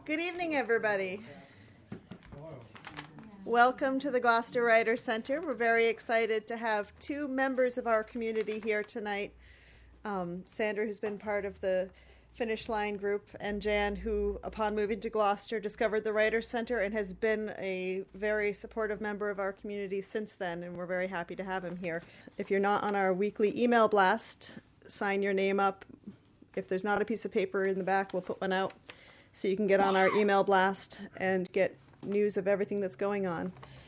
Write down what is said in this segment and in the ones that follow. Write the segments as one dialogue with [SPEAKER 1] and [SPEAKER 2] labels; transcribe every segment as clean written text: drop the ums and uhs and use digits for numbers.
[SPEAKER 1] Good evening, everybody. Welcome to the Gloucester Writers Center. We're very excited to have two members of our community here tonight. Sandra, who's been part of the Finish Line group, and Jan, who, upon moving to Gloucester, discovered the Writers Center and has been a very supportive member of our community since then, and we're very happy to have him here. If you're not on our weekly email blast, sign your name up. If there's not a piece of paper in the back, we'll put one out so you can get on our email blast and get news of everything that's going on.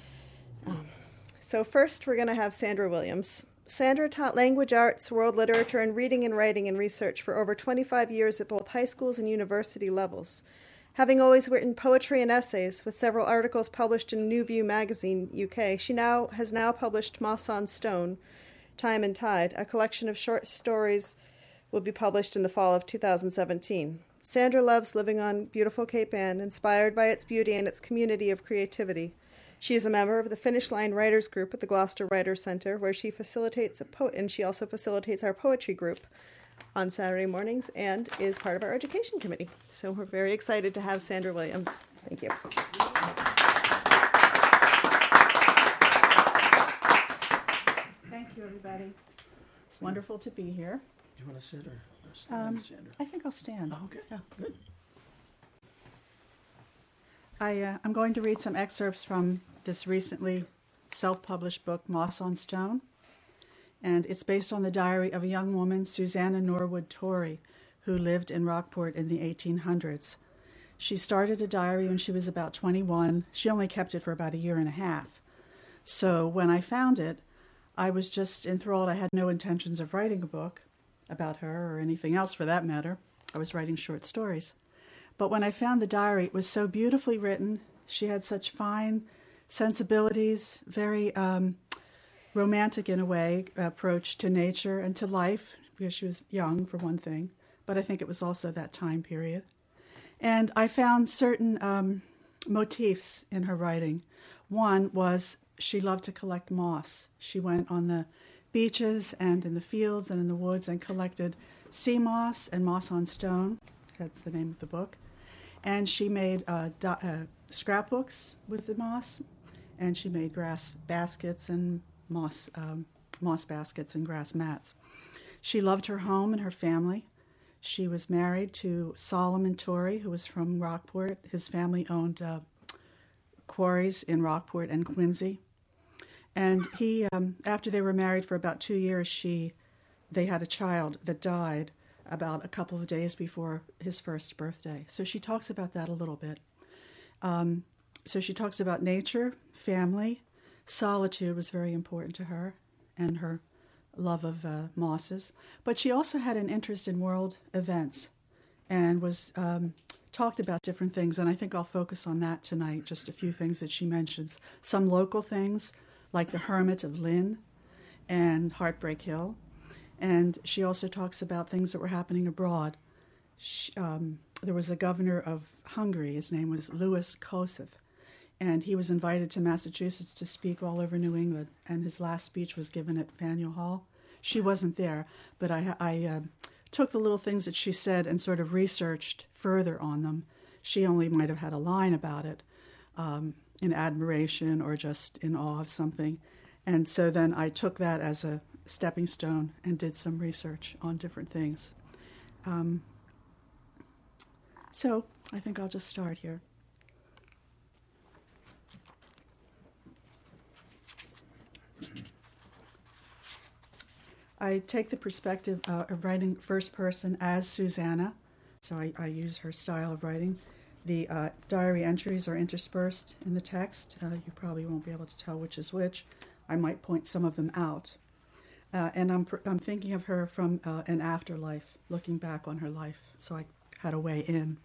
[SPEAKER 1] So first, we're going to have Sandra Williams. Sandra taught language arts, world literature, and reading and writing and research for over 25 years at both high schools and university levels. Having always written poetry and essays, with several articles published in New View magazine, UK, she has now published Moss on Stone, Time and Tide, a collection of short stories will be published in the fall of 2017. Sandra loves living on beautiful Cape Ann, inspired by its beauty and its community of creativity. She is a member of the Finish Line Writers Group at the Gloucester Writers Center, where she facilitates and she also facilitates our poetry group on Saturday mornings and is part of our education committee. So we're very excited to have Sandra Williams. Thank you.
[SPEAKER 2] Thank you, everybody. It's wonderful to be here.
[SPEAKER 3] Do you want to sit or stand, Sandra?
[SPEAKER 2] I think I'll stand.
[SPEAKER 3] Oh, okay.
[SPEAKER 2] Yeah.
[SPEAKER 3] Good.
[SPEAKER 2] I'm going to read some excerpts from this recently self-published book, Moss on Stone. And it's based on the diary of a young woman, Susanna Norwood Torrey, who lived in Rockport in the 1800s. She started a diary when she was about 21. She only kept it for about a year and a half. So when I found it, I was just enthralled. I had no intentions of writing a book about her or anything else for that matter. I was writing short stories. But when I found the diary, it was so beautifully written. She had such fine sensibilities, very romantic in a way, approach to nature and to life, because she was young, for one thing. But I think it was also that time period. And I found certain motifs in her writing. One was she loved to collect moss. She went on the beaches and in the fields and in the woods and collected sea moss and moss on stone. That's the name of the book. And she made scrapbooks with the moss, and she made grass baskets and moss baskets and grass mats. She loved her home and her family. She was married to Solomon Torrey, who was from Rockport. His family owned quarries in Rockport and Quincy. And he, after they were married for about 2 years, they had a child that died about a couple of days before his first birthday. So she talks about that a little bit. So she talks about nature, family, solitude was very important to her, and her love of mosses. But she also had an interest in world events and was talked about different things, and I think I'll focus on that tonight, just a few things that she mentions. Some local things, like the Hermit of Lynn and Heartbreak Hill. And she also talks about things that were happening abroad. There was a governor of Hungary, his name was Louis Kossuth, and he was invited to Massachusetts to speak all over New England, and his last speech was given at Faneuil Hall. She wasn't there, but I took the little things that she said and sort of researched further on them. She only might have had a line about it, in admiration or just in awe of something. And so then I took that as a stepping stone and did some research on different things. So I think I'll just start here. I take the perspective of writing first person as Susanna, so I use her style of writing. The diary entries are interspersed in the text. You probably won't be able to tell which is which. I might point some of them out. And I'm thinking of her from an afterlife, looking back on her life, so I had a way in.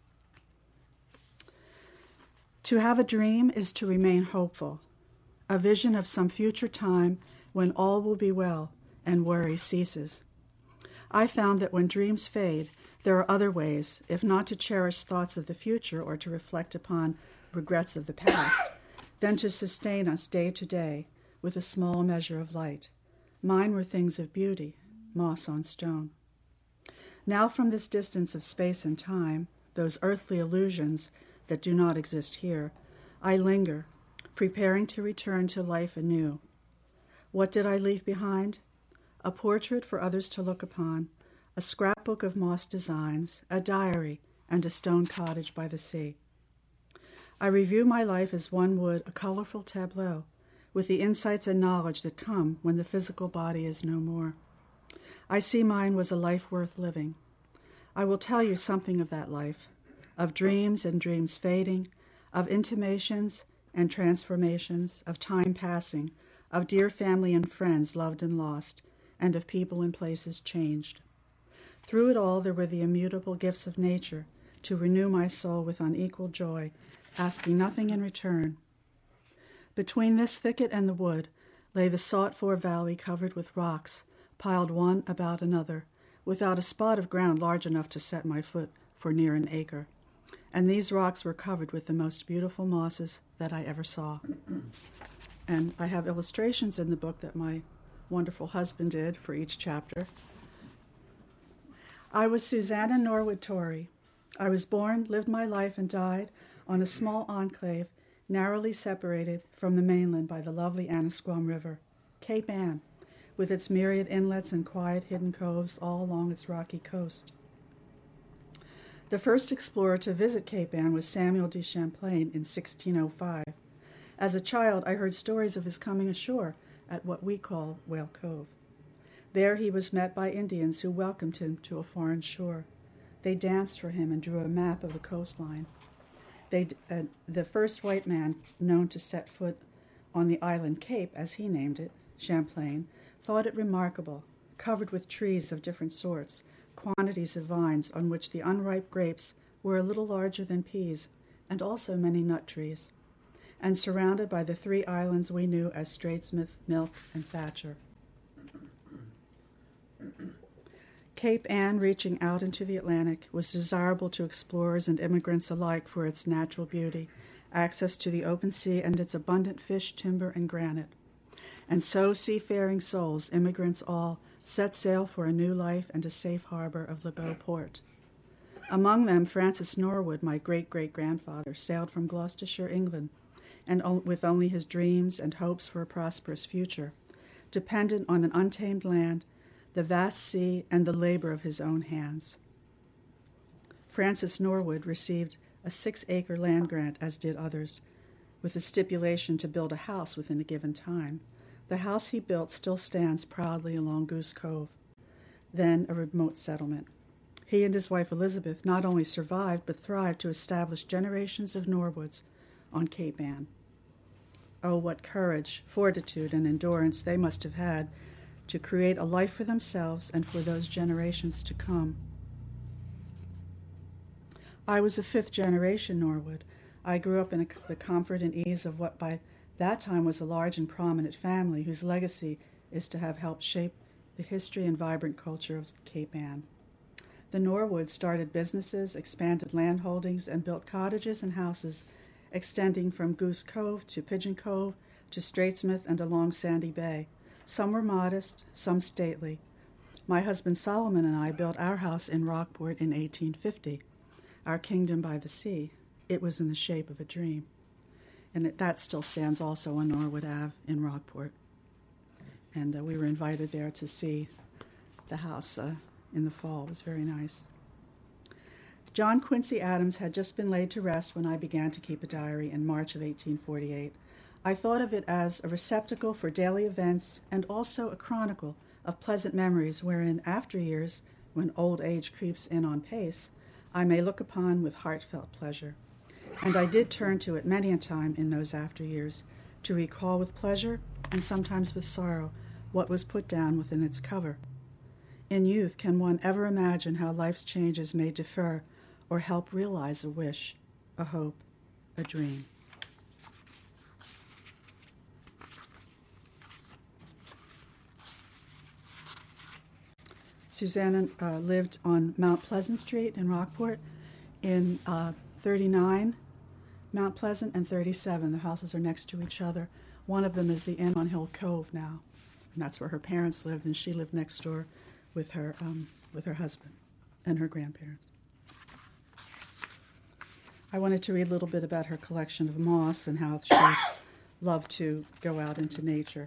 [SPEAKER 2] To have a dream is to remain hopeful, a vision of some future time when all will be well and worry ceases. I found that when dreams fade, there are other ways, if not to cherish thoughts of the future or to reflect upon regrets of the past, than to sustain us day to day with a small measure of light. Mine were things of beauty, moss on stone. Now from this distance of space and time, those earthly illusions that do not exist here, I linger, preparing to return to life anew. What did I leave behind? A portrait for others to look upon, a scrapbook of moss designs, a diary, and a stone cottage by the sea. I review my life as one would a colorful tableau, with the insights and knowledge that come when the physical body is no more. I see mine was a life worth living. I will tell you something of that life, of dreams and dreams fading, of intimations and transformations, of time passing, of dear family and friends loved and lost, and of people and places changed. Through it all there were the immutable gifts of nature to renew my soul with unequal joy, asking nothing in return. Between this thicket and the wood lay the sought-for valley covered with rocks, piled one about another, without a spot of ground large enough to set my foot for near an acre. And these rocks were covered with the most beautiful mosses that I ever saw. And I have illustrations in the book that my wonderful husband did for each chapter. I was Susanna Norwood Torrey. I was born, lived my life, and died on a small enclave narrowly separated from the mainland by the lovely Annisquam River, Cape Ann, with its myriad inlets and quiet hidden coves all along its rocky coast. The first explorer to visit Cape Ann was Samuel de Champlain in 1605. As a child, I heard stories of his coming ashore at what we call Whale Cove. There he was met by Indians who welcomed him to a foreign shore. They danced for him and drew a map of the coastline. The first white man known to set foot on the island Cape, as he named it, Champlain, thought it remarkable, covered with trees of different sorts, quantities of vines on which the unripe grapes were a little larger than peas, and also many nut trees, and surrounded by the 3 islands we knew as Straitsmouth, Milk, and Thatcher. Cape Ann, reaching out into the Atlantic, was desirable to explorers and immigrants alike for its natural beauty, access to the open sea, and its abundant fish, timber, and granite. And so seafaring souls, immigrants all, set sail for a new life and a safe harbor of Le Beau Port. Among them, Francis Norwood, my great-great-grandfather, sailed from Gloucestershire, England, and with only his dreams and hopes for a prosperous future, dependent on an untamed land, the vast sea, and the labor of his own hands. Francis Norwood received a 6-acre land grant, as did others, with the stipulation to build a house within a given time. The house he built still stands proudly along Goose Cove, then a remote settlement. He and his wife Elizabeth not only survived, but thrived to establish generations of Norwoods on Cape Ann. Oh, what courage, fortitude, and endurance they must have had to create a life for themselves and for those generations to come. I was a 5th-generation Norwood. I grew up in the comfort and ease of what by that time was a large and prominent family whose legacy is to have helped shape the history and vibrant culture of Cape Ann. The Norwoods started businesses, expanded land holdings, and built cottages and houses extending from Goose Cove to Pigeon Cove to Straitsmouth and along Sandy Bay. Some were modest, some stately. My husband Solomon and I built our house in Rockport in 1850, our kingdom by the sea. It was in the shape of a dream. And that still stands also on Norwood Ave in Rockport. And we were invited there to see the house in the fall. It was very nice. John Quincy Adams had just been laid to rest when I began to keep a diary in March of 1848. I thought of it as a receptacle for daily events and also a chronicle of pleasant memories wherein, after years, when old age creeps in on pace, I may look upon with heartfelt pleasure. And I did turn to it many a time in those after years to recall with pleasure and sometimes with sorrow what was put down within its cover. In youth, can one ever imagine how life's changes may defer or help realize a wish, a hope, a dream? Susanna lived on Mount Pleasant Street in Rockport in 39 Mount Pleasant and 37. The houses are next to each other. One of them is the Inn on Hill Cove now, and that's where her parents lived, and she lived next door with her husband and her grandparents. I wanted to read a little bit about her collection of moss and how she loved to go out into nature.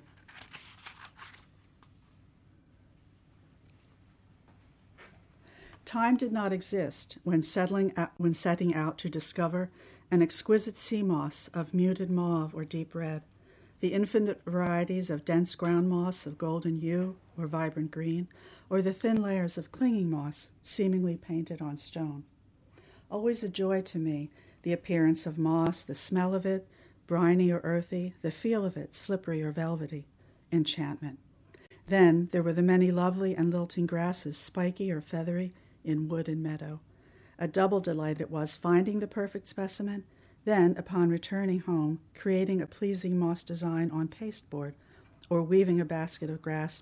[SPEAKER 2] Time did not exist when setting out to discover an exquisite sea moss of muted mauve or deep red, the infinite varieties of dense ground moss of golden hue or vibrant green, or the thin layers of clinging moss seemingly painted on stone. Always a joy to me, the appearance of moss, the smell of it, briny or earthy, the feel of it, slippery or velvety, enchantment. Then there were the many lovely and lilting grasses, spiky or feathery, in wood and meadow. A double delight it was finding the perfect specimen, then, upon returning home, creating a pleasing moss design on pasteboard, or weaving a basket or grass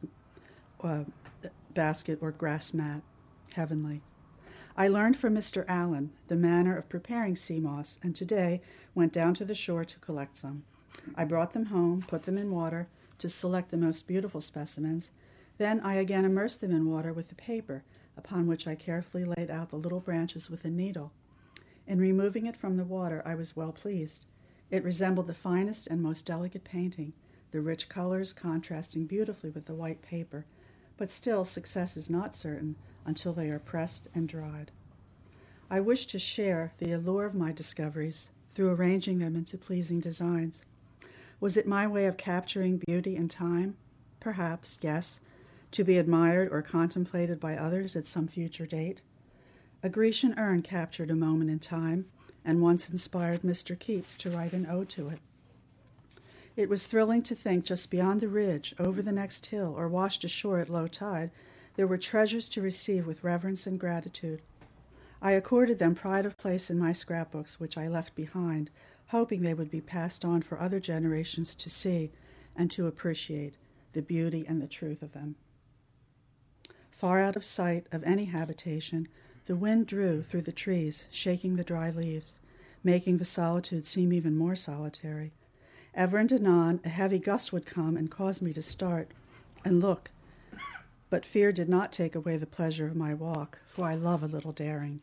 [SPEAKER 2] mat. Heavenly. I learned from Mr. Allen the manner of preparing sea moss, and today went down to the shore to collect some. I brought them home, put them in water to select the most beautiful specimens. Then I again immersed them in water with the paper, upon which I carefully laid out the little branches with a needle. In removing it from the water, I was well pleased. It resembled the finest and most delicate painting, the rich colors contrasting beautifully with the white paper, but still success is not certain until they are pressed and dried. I wish to share the allure of my discoveries through arranging them into pleasing designs. Was it my way of capturing beauty in time? Perhaps, yes, to be admired or contemplated by others at some future date. A Grecian urn captured a moment in time, and once inspired Mr. Keats to write an ode to it. It was thrilling to think just beyond the ridge, over the next hill, or washed ashore at low tide, there were treasures to receive with reverence and gratitude. I accorded them pride of place in my scrapbooks, which I left behind, hoping they would be passed on for other generations to see and to appreciate the beauty and the truth of them. Far out of sight of any habitation, the wind drew through the trees, shaking the dry leaves, making the solitude seem even more solitary. Ever and anon, a heavy gust would come and cause me to start and look, but fear did not take away the pleasure of my walk, for I love a little daring.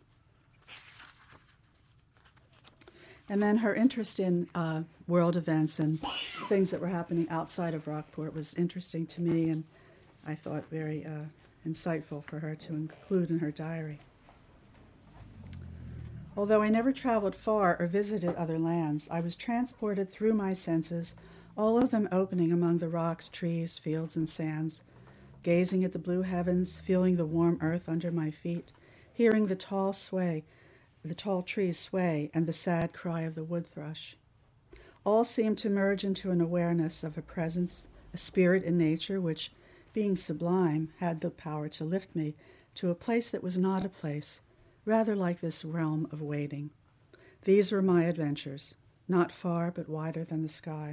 [SPEAKER 2] And then her interest in world events and things that were happening outside of Rockport was interesting to me, and I thought very insightful for her to include in her diary. Although I never traveled far or visited other lands, I was transported through my senses, all of them opening among the rocks, trees, fields, and sands, gazing at the blue heavens, feeling the warm earth under my feet, hearing the tall trees sway, and the sad cry of the wood thrush. All seemed to merge into an awareness of a presence, a spirit in nature which, being sublime, had the power to lift me to a place that was not a place, rather like this realm of waiting. These were my adventures, not far but wider than the sky.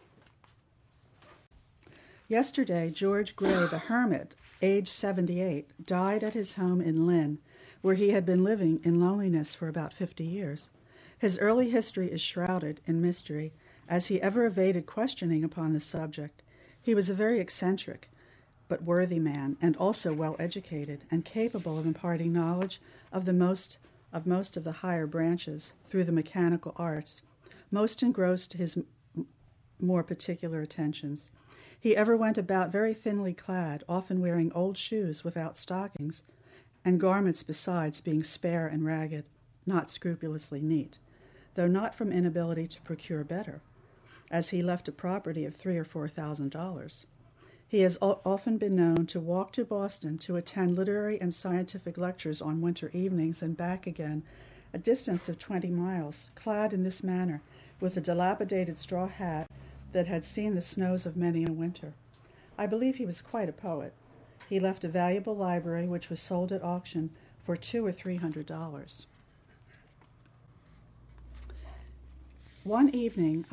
[SPEAKER 2] Yesterday, George Gray, the hermit, age 78, died at his home in Lynn, where he had been living in loneliness for about 50 years. His early history is shrouded in mystery, as he ever evaded questioning upon the subject. He was a very eccentric but worthy man, and also well educated and capable of imparting knowledge of most of the higher branches through the mechanical arts. Most engrossed his more particular attentions. He ever went about very thinly clad, often wearing old shoes without stockings, and garments besides being spare and ragged, not scrupulously neat, though not from inability to procure better, as he left a property of $3,000 or $4,000. He has often been known to walk to Boston to attend literary and scientific lectures on winter evenings and back again, a distance of 20 miles, clad in this manner, with a dilapidated straw hat that had seen the snows of many a winter. I believe he was quite a poet. He left a valuable library which was sold at auction for $200 or $300. One evening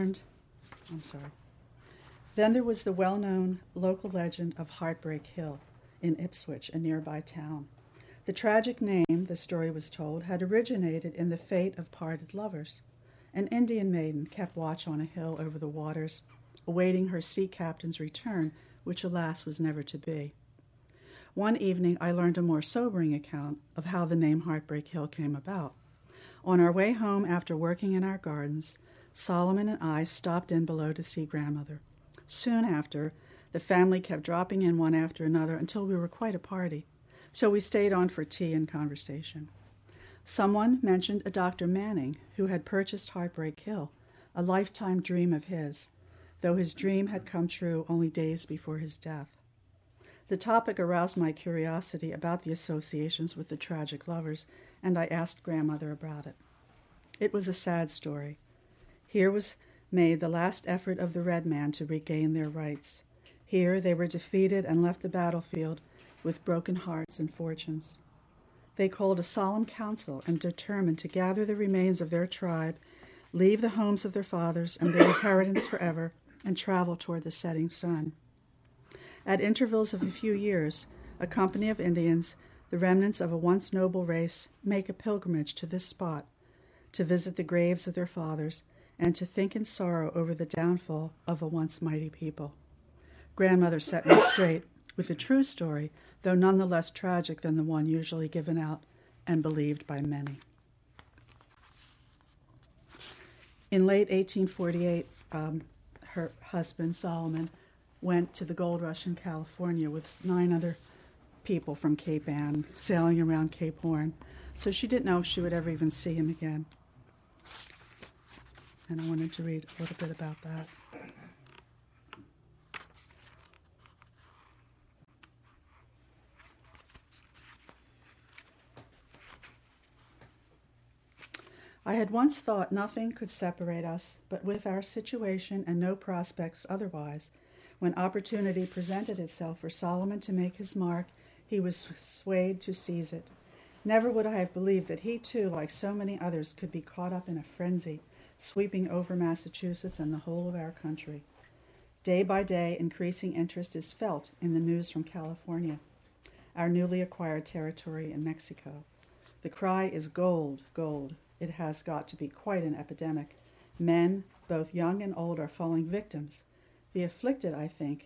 [SPEAKER 2] Then there was the well-known local legend of Heartbreak Hill in Ipswich, a nearby town. The tragic name, the story was told, had originated in the fate of parted lovers. An Indian maiden kept watch on a hill over the waters, awaiting her sea captain's return, which alas was never to be. One evening I learned a more sobering account of how the name Heartbreak Hill came about. On our way home after working in our gardens, Solomon and I stopped in below to see grandmother. Soon after, the family kept dropping in one after another until we were quite a party, so we stayed on for tea and conversation. Someone mentioned a Dr. Manning who had purchased Heartbreak Hill, a lifetime dream of his, though his dream had come true only days before his death. The topic aroused my curiosity about the associations with the tragic lovers, and I asked grandmother about it. It was a sad story. Here was made the last effort of the Red Man to regain their rights. Here they were defeated and left the battlefield with broken hearts and fortunes. They called a solemn council and determined to gather the remains of their tribe, leave the homes of their fathers and their inheritance forever, and travel toward the setting sun. At intervals of a few years, a company of Indians, the remnants of a once noble race, make a pilgrimage to this spot to visit the graves of their fathers and to think in sorrow over the downfall of a once mighty people. Grandmother set me straight with a true story, though none the less tragic than the one usually given out and believed by many. In late 1848, her husband, Solomon, went to the gold rush in California with 9 other people from Cape Ann, sailing around Cape Horn. So she didn't know if she would ever even see him again. And I wanted to read a little bit about that. I had once thought nothing could separate us, but with our situation and no prospects otherwise, when opportunity presented itself for Solomon to make his mark, he was swayed to seize it. Never would I have believed that he too, like so many others, could be caught up in a frenzy, sweeping over Massachusetts and the whole of our country. Day by day, increasing interest is felt in the news from California, our newly acquired territory in Mexico. The cry is gold, gold. It has got to be quite an epidemic. Men, both young and old, are falling victims. The afflicted, I think,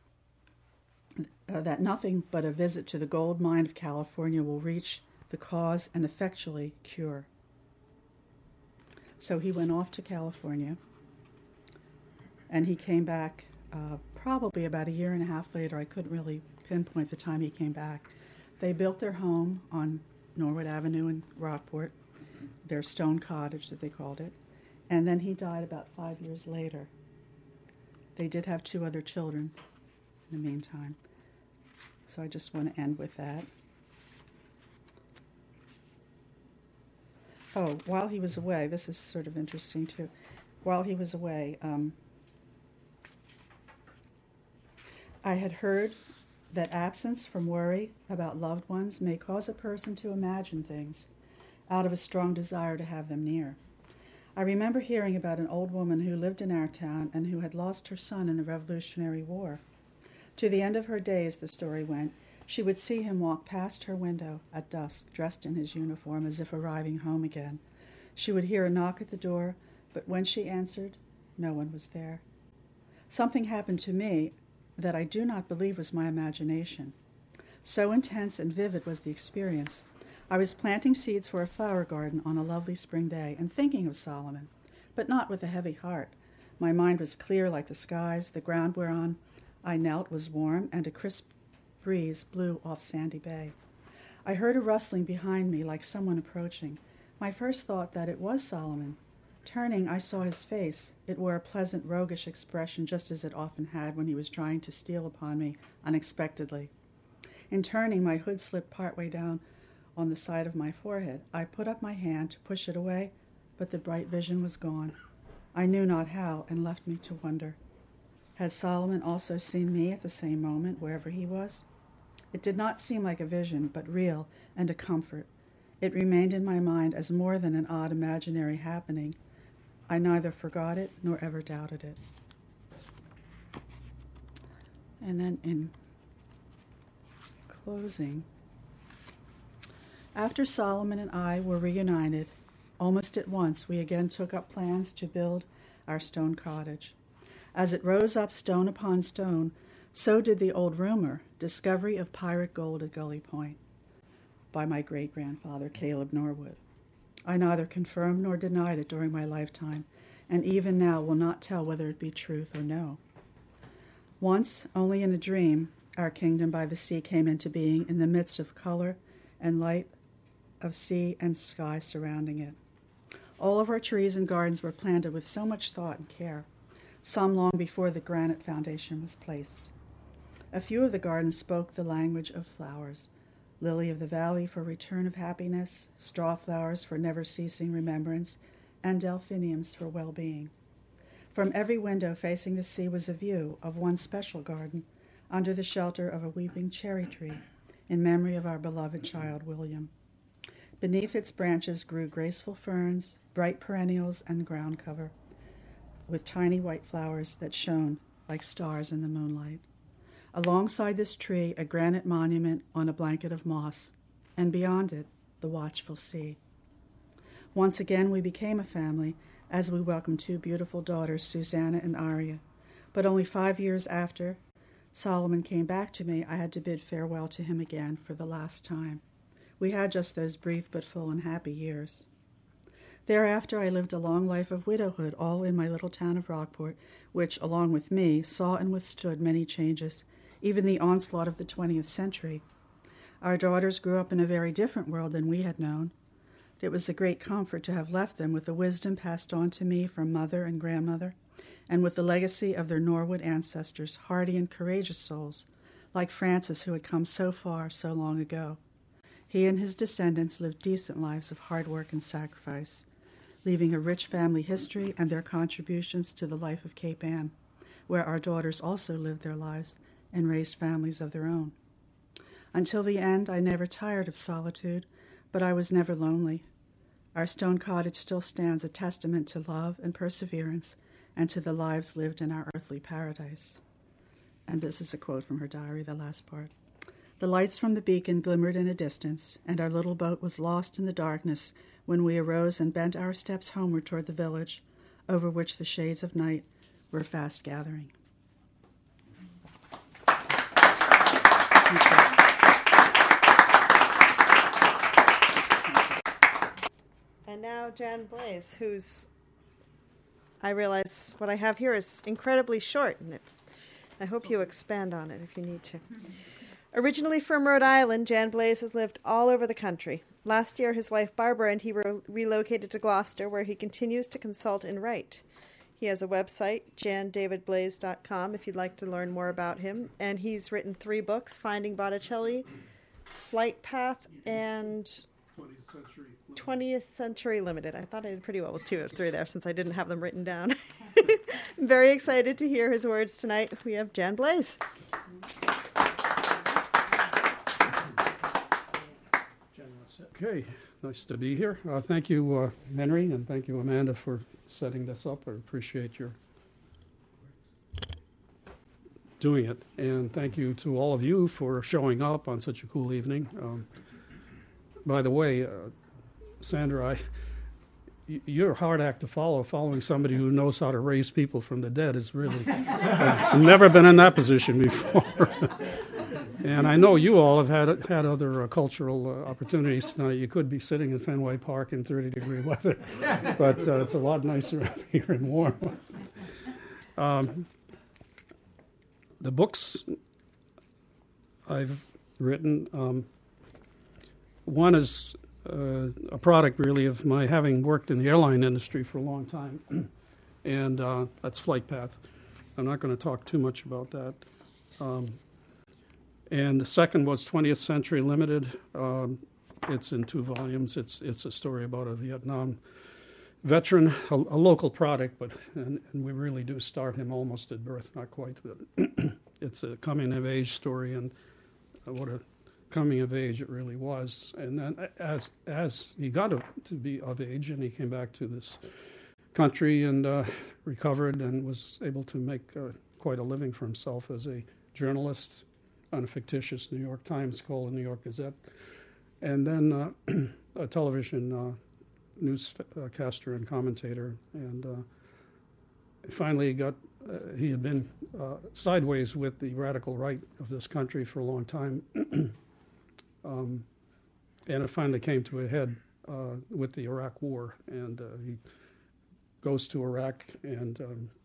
[SPEAKER 2] that nothing but a visit to the gold mine of California will reach the cause and effectually cure. So he went off to California, and he came back probably about a year and a half later. I couldn't really pinpoint the time he came back. They built their home on Norwood Avenue in Rockport, their stone cottage that they called it, and then he died about 5 years later. They did have 2 other children in the meantime. So I just want to end with that. Oh, while he was away, this is sort of interesting too. While he was away, I had heard that absence from worry about loved ones may cause a person to imagine things out of a strong desire to have them near. I remember hearing about an old woman who lived in our town and who had lost her son in the Revolutionary War. To the end of her days, the story went, she would see him walk past her window at dusk, dressed in his uniform as if arriving home again. She would hear a knock at the door, but when she answered, no one was there. Something happened to me that I do not believe was my imagination. So intense and vivid was the experience. I was planting seeds for a flower garden on a lovely spring day and thinking of Solomon, but not with a heavy heart. My mind was clear like the skies. The ground whereon I knelt was warm, and a crisp breeze blew off Sandy Bay. I heard a rustling behind me like someone approaching. My first thought that it was Solomon. Turning, I saw his face. It wore a pleasant, roguish expression, just as it often had when he was trying to steal upon me unexpectedly. In turning, my hood slipped partway down on the side of my forehead. I put up my hand to push it away, but the bright vision was gone. I knew not how, and left me to wonder. Had Solomon also seen me at the same moment, wherever he was? It did not seem like a vision, but real and a comfort. It remained in my mind as more than an odd imaginary happening. I neither forgot it nor ever doubted it. And then in closing, after Solomon and I were reunited, almost at once we again took up plans to build our stone cottage. As it rose up stone upon stone, so did the old rumor, discovery of pirate gold at Gully Point, by my great-grandfather, Caleb Norwood. I neither confirmed nor denied it during my lifetime, and even now will not tell whether it be truth or no. Once, only in a dream, our kingdom by the sea came into being in the midst of color and light of sea and sky surrounding it. All of our trees and gardens were planted with so much thought and care, some long before the granite foundation was placed. A few of the gardens spoke the language of flowers, lily of the valley for return of happiness, straw flowers for never-ceasing remembrance, and delphiniums for well-being. From every window facing the sea was a view of one special garden under the shelter of a weeping cherry tree in memory of our beloved child William. Beneath its branches grew graceful ferns, bright perennials, and ground cover, with tiny white flowers that shone like stars in the moonlight. Alongside this tree, a granite monument on a blanket of moss, and beyond it, the watchful sea. Once again, we became a family as we welcomed two beautiful daughters, Susanna and Aria. But only 5 years after Solomon came back to me, I had to bid farewell to him again for the last time. We had just those brief but full and happy years. Thereafter, I lived a long life of widowhood, all in my little town of Rockport, which, along with me, saw and withstood many changes, even the onslaught of the 20th century. Our daughters grew up in a very different world than we had known. It was a great comfort to have left them with the wisdom passed on to me from mother and grandmother, and with the legacy of their Norwood ancestors, hardy and courageous souls, like Francis, who had come so far so long ago. He and his descendants lived decent lives of hard work and sacrifice, leaving a rich family history and their contributions to the life of Cape Ann, where our daughters also lived their lives and raised families of their own. Until the end, I never tired of solitude, but I was never lonely. Our stone cottage still stands a testament to love and perseverance and to the lives lived in our earthly paradise. And this is a quote from her diary, the last part. The lights from the beacon glimmered in a distance, and our little boat was lost in the darkness when we arose and bent our steps homeward toward the village, over which the shades of night were fast gathering.
[SPEAKER 1] And now Jan Blaze, who's, I realize what I have here is incredibly short, and I hope you expand on it if you need to. Originally from Rhode Island, Jan Blaze has lived all over the country. Last year, his wife Barbara and he relocated to Gloucester, where he continues to consult and write. He has a website, jandavidblaze.com, if you'd like to learn more about him. And he's written 3 books, Finding Botticelli, Flight Path, and 20th Century Limited. I thought I did pretty well with 2 of 3 there, since I didn't have them written down. I'm very excited to hear his words tonight. We have Jan Blaze.
[SPEAKER 4] Okay, nice to be here. Thank you, Henry, and thank you, Amanda, for setting this up. I appreciate your doing it. And thank you to all of you for showing up on such a cool evening. By the way, Sandra, you're a hard act to follow. Following somebody who knows how to raise people from the dead is really... I've never been in that position before. And I know you all have had other cultural opportunities tonight. You could be sitting in Fenway Park in 30-degree weather, but it's a lot nicer out here and warm. The books I've written, one is a product, really, of my having worked in the airline industry for a long time, and that's Flight Path. I'm not going to talk too much about that. And the second was 20th Century Limited. It's in 2 volumes. It's a story about a Vietnam veteran, a local product, but and we really do start him almost at birth, not quite. But it's a coming-of-age story, and what a coming-of-age it really was. And then as he got to be of age, and he came back to this country and recovered and was able to make quite a living for himself as a journalist on a fictitious New York Times called the New York Gazette, and then a television newscaster and commentator. And finally he had been sideways with the radical right of this country for a long time, and it finally came to a head with the Iraq War, and he goes to Iraq and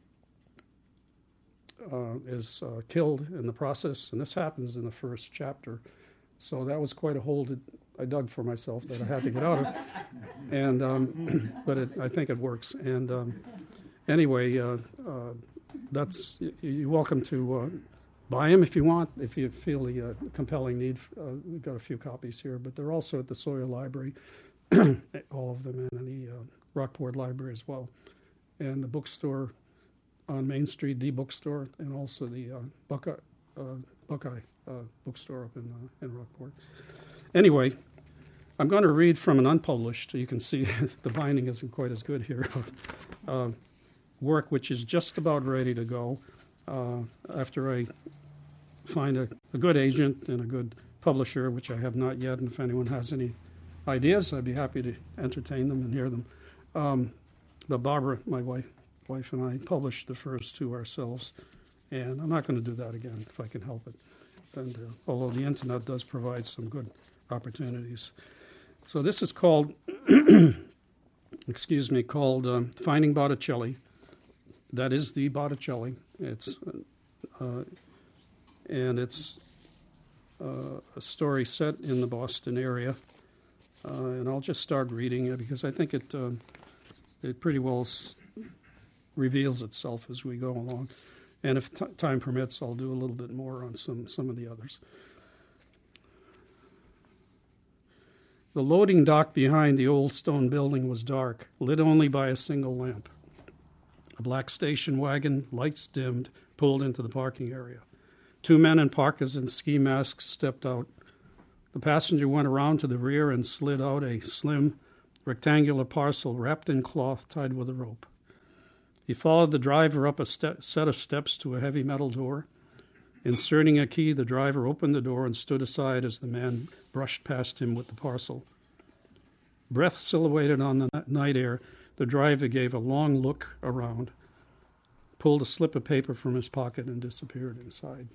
[SPEAKER 4] is killed in the process, and this happens in the first chapter. So that was quite a hole that I dug for myself that I had to get out of, and but I think it works. And anyway, that's you're welcome to buy them if you want, if you feel the compelling need. We've got a few copies here, but they're also at the Sawyer Library, all of them, and the Rockport Library as well, and the bookstore on Main Street, the bookstore, and also the Buckeye bookstore up in Rockport. Anyway, I'm going to read from an unpublished, you can see the binding isn't quite as good here, work which is just about ready to go after I find a good agent and a good publisher, which I have not yet, and if anyone has any ideas, I'd be happy to entertain them and hear them. But Barbara, my wife and I published the first two ourselves, and I'm not going to do that again if I can help it. And although the internet does provide some good opportunities. So this is called, called Finding Botticelli. That is the Botticelli. It's and it's a story set in the Boston area. And I'll just start reading it because I think it pretty well reveals itself as we go along. And if time permits, I'll do a little bit more on some of the others. The loading dock behind the old stone building was dark, lit only by a single lamp. A black station wagon, lights dimmed, pulled into the parking area. Two men in parkas and ski masks stepped out. The passenger went around to the rear and slid out a slim, rectangular parcel wrapped in cloth tied with a rope. He followed the driver up a set of steps to a heavy metal door. Inserting a key, the driver opened the door and stood aside as the man brushed past him with the parcel. Breath silhouetted on the night air, the driver gave a long look around, pulled a slip of paper from his pocket, and disappeared inside.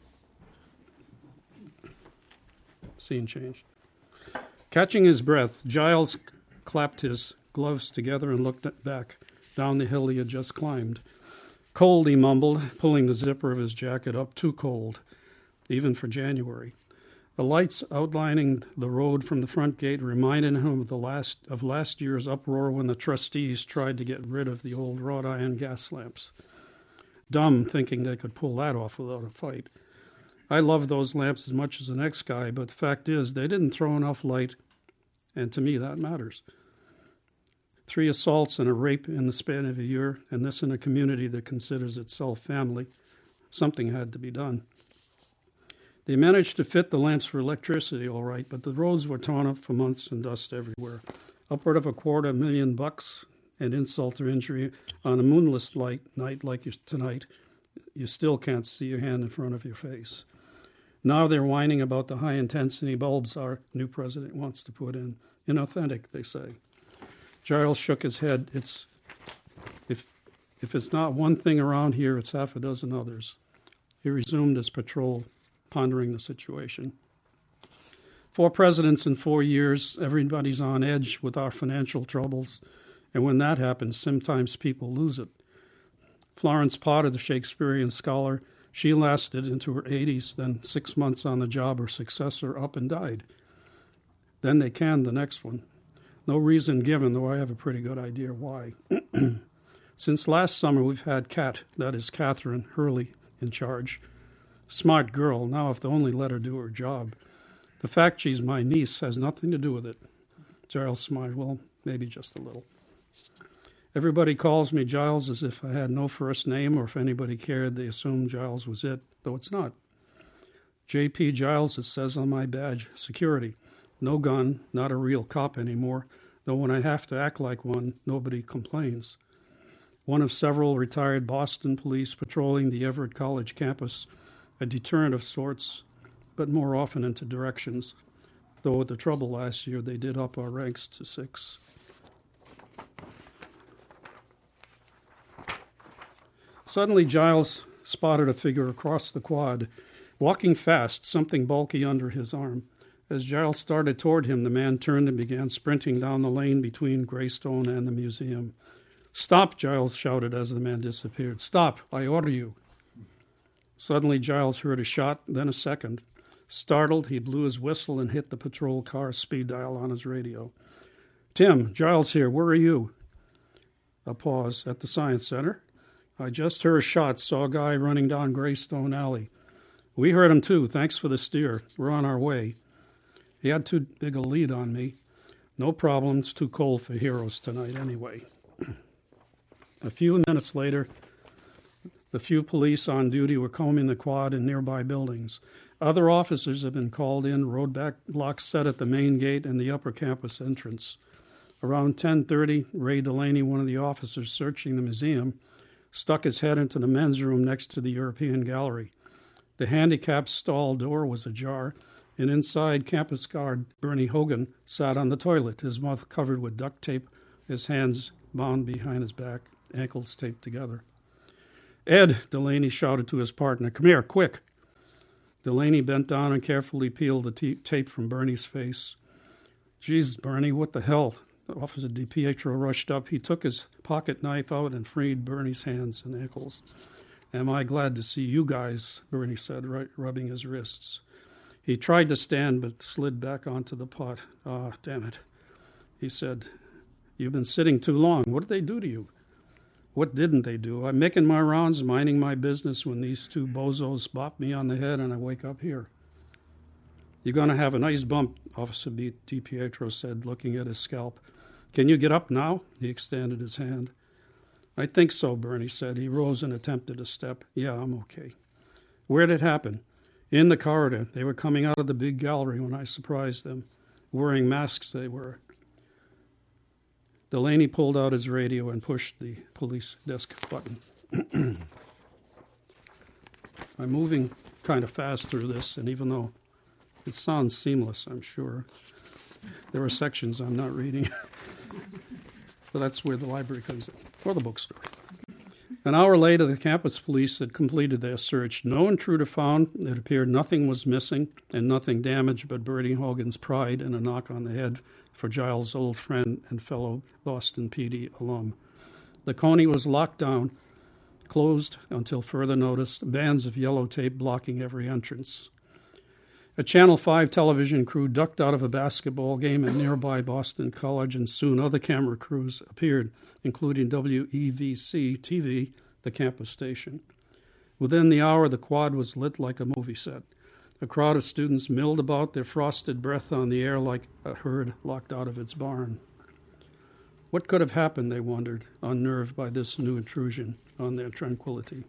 [SPEAKER 4] Scene changed. Catching his breath, Giles clapped his gloves together and looked back down the hill he had just climbed. Cold, he mumbled, pulling the zipper of his jacket up. Too cold, even for January. The lights outlining the road from the front gate reminded him of last year's uproar when the trustees tried to get rid of the old wrought iron gas lamps. Dumb, thinking they could pull that off without a fight. I love those lamps as much as the next guy, but the fact is they didn't throw enough light, and to me that matters. 3 assaults and a rape in the span of a year, and this in a community that considers itself family. Something had to be done. They managed to fit the lamps for electricity all right, but the roads were torn up for months and dust everywhere. Upward of $250,000 and insult or injury on a moonless night like tonight, you still can't see your hand in front of your face. Now they're whining about the high-intensity bulbs our new president wants to put in. Inauthentic, they say. Giles shook his head. If it's not one thing around here, it's half a dozen others. He resumed his patrol, pondering the situation. 4 presidents in 4 years, everybody's on edge with our financial troubles, and when that happens, sometimes people lose it. Florence Potter, the Shakespearean scholar, she lasted into her 80s, then 6 months on the job, her successor up and died. Then they canned the next one. No reason given, though I have a pretty good idea why. Since last summer, we've had Kat, that is Catherine Hurley, in charge. Smart girl, now if they only let her do her job. The fact she's my niece has nothing to do with it. Giles smiled. Well, maybe just a little. Everybody calls me Giles as if I had no first name, or if anybody cared, they assumed Giles was it, though it's not. J.P. Giles, it says on my badge. Security. No gun, not a real cop anymore, though when I have to act like one, nobody complains. One of several retired Boston police patrolling the Everett College campus, a deterrent of sorts, but more often into directions, though with the trouble last year, they did up our ranks to 6. Suddenly, Giles spotted a figure across the quad, walking fast, something bulky under his arm. As Giles started toward him, the man turned and began sprinting down the lane between Greystone and the museum. "Stop," Giles shouted as the man disappeared. "Stop, I order you." Suddenly, Giles heard a shot, then a second. Startled, he blew his whistle and hit the patrol car speed dial on his radio. "Tim, Giles here. Where are you?" A pause. "At the Science Center. I just heard shots, saw a guy running down Greystone Alley." "We heard him too. Thanks for the steer. We're on our way." "He had too big a lead on me." "No problem. It's too cold for heroes tonight anyway." A few minutes later, the few police on duty were combing the quad in nearby buildings. Other officers had been called in, roadback blocks set at the main gate and the upper campus entrance. Around 10:30, Ray Delaney, one of the officers searching the museum, stuck his head into the men's room next to the European Gallery. The handicapped stall door was ajar, and inside, campus guard Bernie Hogan sat on the toilet, his mouth covered with duct tape, his hands bound behind his back, ankles taped together. "Ed," Delaney shouted to his partner, "come here, quick." Delaney bent down and carefully peeled the tape from Bernie's face. "Jesus, Bernie, what the hell?" Officer DiPietro rushed up. He took his pocket knife out and freed Bernie's hands and ankles. "Am I glad to see you guys," Bernie said, rubbing his wrists. He tried to stand but slid back onto the pot. "Ah, damn it," he said. "You've been sitting too long. What did they do to you?" "What didn't they do? I'm making my rounds, minding my business, when these two bozos bop me on the head and I wake up here." "You're going to have a nice bump," Officer DiPietro said, looking at his scalp. "Can you get up now?" He extended his hand. "I think so," Bernie said. He rose and attempted a step. "Yeah, I'm okay." "Where did it happen?" "In the corridor. They were coming out of the big gallery when I surprised them. Wearing masks they were." Delaney pulled out his radio and pushed the police desk button. I'm moving kind of fast through this, and even though it sounds seamless, I'm sure, there are sections I'm not reading. But that's where the library comes in, or the bookstore. An hour later, the campus police had completed their search. No intruder found. It appeared nothing was missing and nothing damaged but Bernie Hogan's pride and a knock on the head for Giles' old friend and fellow Boston PD alum. The Coney was locked down, closed until further notice, bands of yellow tape blocking every entrance. A Channel 5 television crew ducked out of a basketball game at nearby Boston College, and soon other camera crews appeared, including WEVC-TV, the campus station. Within the hour, the quad was lit like a movie set. A crowd of students milled about, their frosted breath on the air like a herd locked out of its barn. What could have happened, they wondered, unnerved by this new intrusion on their tranquility.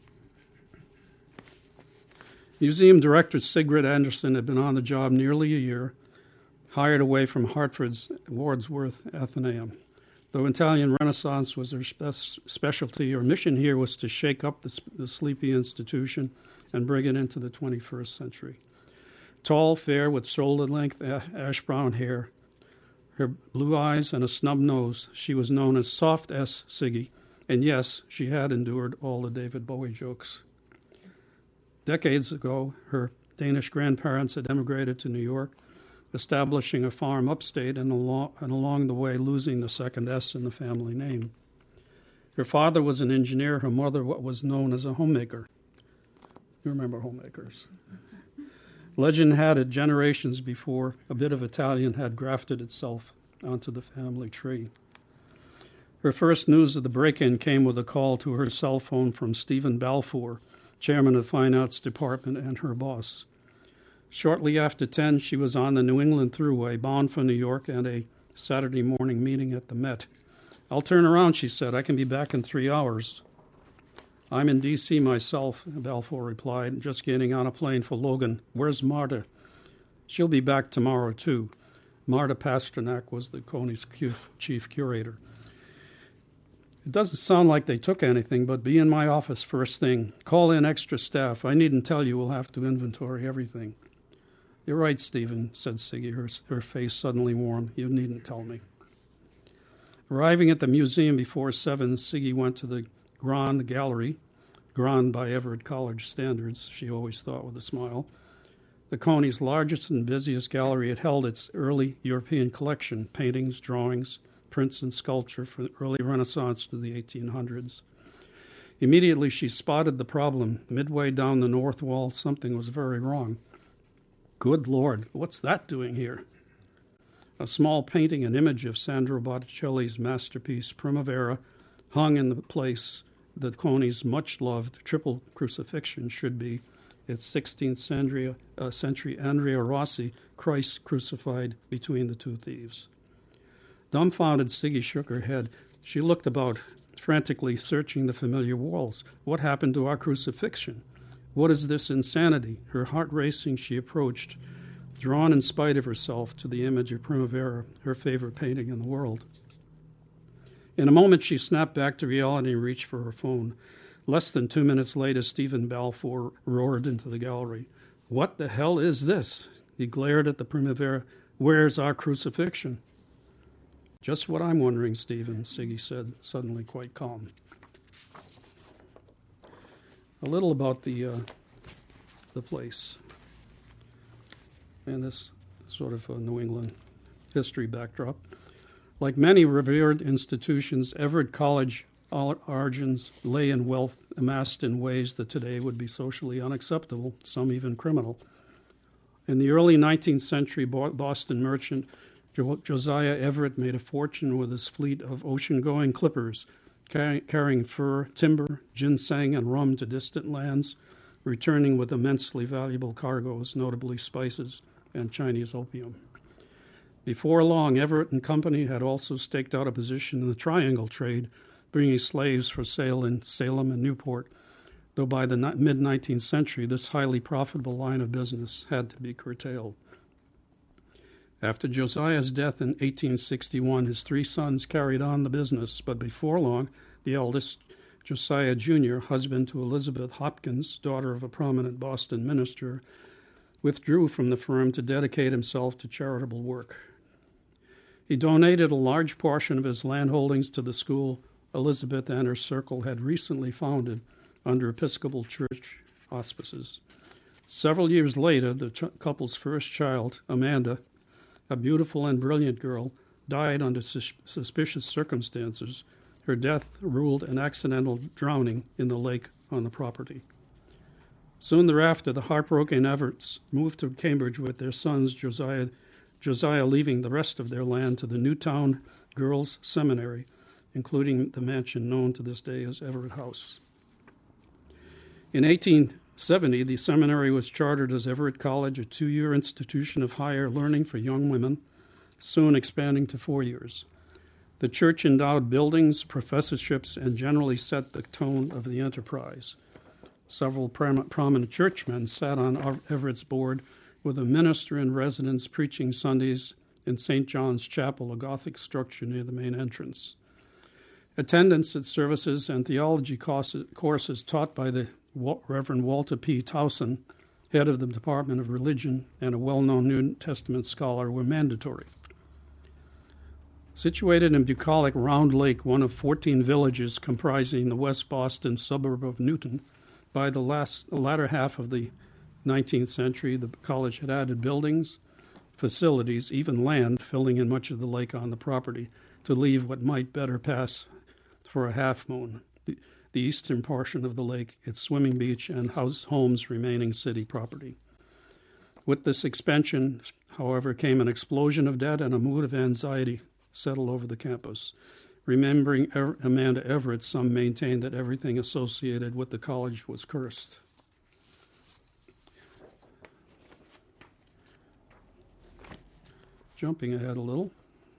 [SPEAKER 4] Museum director Sigrid Anderson had been on the job nearly a year, hired away from Hartford's Wordsworth Athenaeum. Though Italian Renaissance was her specialty, her mission here was to shake up the sleepy institution and bring it into the 21st century. Tall, fair, with shoulder-length ash-brown hair, her blue eyes and a snub nose, she was known as Soft S. Siggy, and yes, she had endured all the David Bowie jokes. Decades ago, her Danish grandparents had emigrated to New York, establishing a farm upstate and along the way losing the second S in the family name. Her father was an engineer, her mother what was known as a homemaker. You remember homemakers. Legend had it generations before a bit of Italian had grafted itself onto the family tree. Her first news of the break-in came with a call to her cell phone from Stephen Balfour, chairman of the Fine Arts Department and her boss. Shortly after 10, she was on the New England Thruway, bound for New York, and a Saturday morning meeting at the Met. "I'll turn around," she said. "I can be back in 3 hours." "I'm in D.C. myself," Balfour replied, "just getting on a plane for Logan. Where's Marta?" "She'll be back tomorrow, too." Marta Pasternak was the Coney's chief curator. "It doesn't sound like they took anything, but be in my office first thing. Call in extra staff. I needn't tell you we'll have to inventory everything." "You're right, Stephen," said Siggy, her face suddenly warm. "You needn't tell me." Arriving at the museum before 7, Siggy went to the Grand Gallery, grand by Everett College standards, she always thought with a smile. The Coney's largest and busiest gallery, it held its early European collection, paintings, drawings, prints, and sculpture from the early Renaissance to the 1800s. Immediately she spotted the problem. Midway down the north wall, something was very wrong. Good Lord, what's that doing here? A small painting, an image of Sandro Botticelli's masterpiece, Primavera, hung in the place that Coney's much-loved triple crucifixion should be, its 16th century Andrea Rossi, Christ crucified between the two thieves. Dumbfounded, Siggy shook her head. She looked about, frantically searching the familiar walls. What happened to our crucifixion? What is this insanity? Her heart racing, she approached, drawn in spite of herself to the image of Primavera, her favorite painting in the world. In a moment, she snapped back to reality and reached for her phone. Less than 2 minutes later, Stephen Balfour roared into the gallery. What the hell is this? He glared at the Primavera. Where's our crucifixion? Just what I'm wondering, Stephen, Siggy said, suddenly quite calm. A little about the place and this sort of New England history backdrop. Like many revered institutions, Everett College origins lay in wealth amassed in ways that today would be socially unacceptable, some even criminal. In the early 19th century, Boston merchant Josiah Everett made a fortune with his fleet of ocean-going clippers, carrying fur, timber, ginseng, and rum to distant lands, returning with immensely valuable cargoes, notably spices and Chinese opium. Before long, Everett and Company had also staked out a position in the triangle trade, bringing slaves for sale in Salem and Newport, though by the mid-19th century, this highly profitable line of business had to be curtailed. After Josiah's death in 1861, his 3 sons carried on the business, but before long, the eldest, Josiah Jr., husband to Elizabeth Hopkins, daughter of a prominent Boston minister, withdrew from the firm to dedicate himself to charitable work. He donated a large portion of his land holdings to the school Elizabeth and her circle had recently founded under Episcopal Church auspices. Several years later, the couple's first child, Amanda, a beautiful and brilliant girl, died under suspicious circumstances. Her death ruled an accidental drowning in the lake on the property. Soon thereafter, the heartbroken Everetts moved to Cambridge with their sons, Josiah leaving the rest of their land to the Newtown Girls' Seminary, including the mansion known to this day as Everett House. In 1870, the seminary was chartered as Everett College, a 2-year institution of higher learning for young women, soon expanding to 4 years. The church endowed buildings, professorships, and generally set the tone of the enterprise. Several prominent churchmen sat on Everett's board, with a minister in residence preaching Sundays in St. John's Chapel, a Gothic structure near the main entrance. Attendance at services and theology courses taught by the Reverend Walter P. Towson, head of the Department of Religion and a well-known New Testament scholar, were mandatory. Situated in bucolic Round Lake, one of 14 villages comprising the West Boston suburb of Newton, by the latter half of the 19th century, the college had added buildings, facilities, even land, filling in much of the lake on the property, to leave what might better pass for a half-moon, the eastern portion of the lake, its swimming beach, and homes remaining city property. With this expansion, however, came an explosion of debt and a mood of anxiety settled over the campus. Remembering Amanda Everett, some maintained that everything associated with the college was cursed. Jumping ahead a little.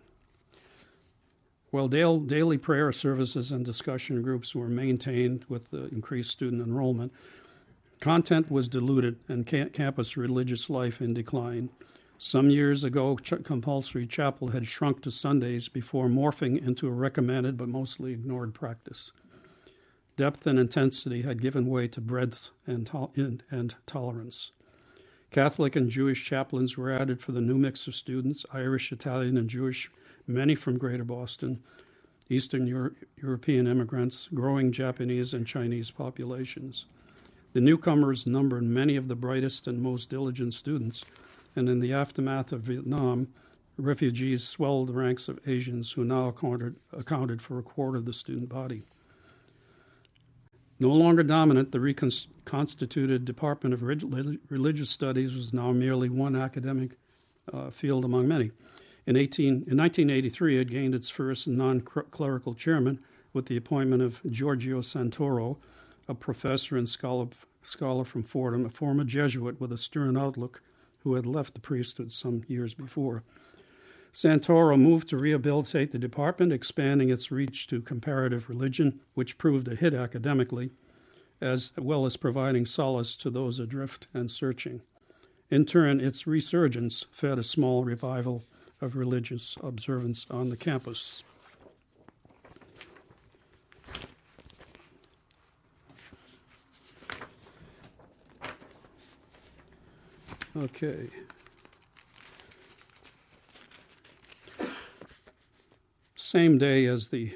[SPEAKER 4] While daily prayer services and discussion groups were maintained with the increased student enrollment, content was diluted and campus religious life in decline. Some years ago, compulsory chapel had shrunk to Sundays before morphing into a recommended but mostly ignored practice. Depth and intensity had given way to breadth and tolerance. Catholic and Jewish chaplains were added for the new mix of students, Irish, Italian, and Jewish, many from Greater Boston, Eastern European immigrants, growing Japanese and Chinese populations. The newcomers numbered many of the brightest and most diligent students, and in the aftermath of Vietnam, refugees swelled the ranks of Asians who now accounted for a quarter of the student body. No longer dominant, the reconstituted Department of Religious Studies was now merely one academic field among many. In 1983, it gained its first non-clerical chairman with the appointment of Giorgio Santoro, a professor and scholar from Fordham, a former Jesuit with a stern outlook who had left the priesthood some years before. Santoro moved to rehabilitate the department, expanding its reach to comparative religion, which proved a hit academically, as well as providing solace to those adrift and searching. In turn, its resurgence fed a small revival of religious observance on the campus. Okay. Same day as the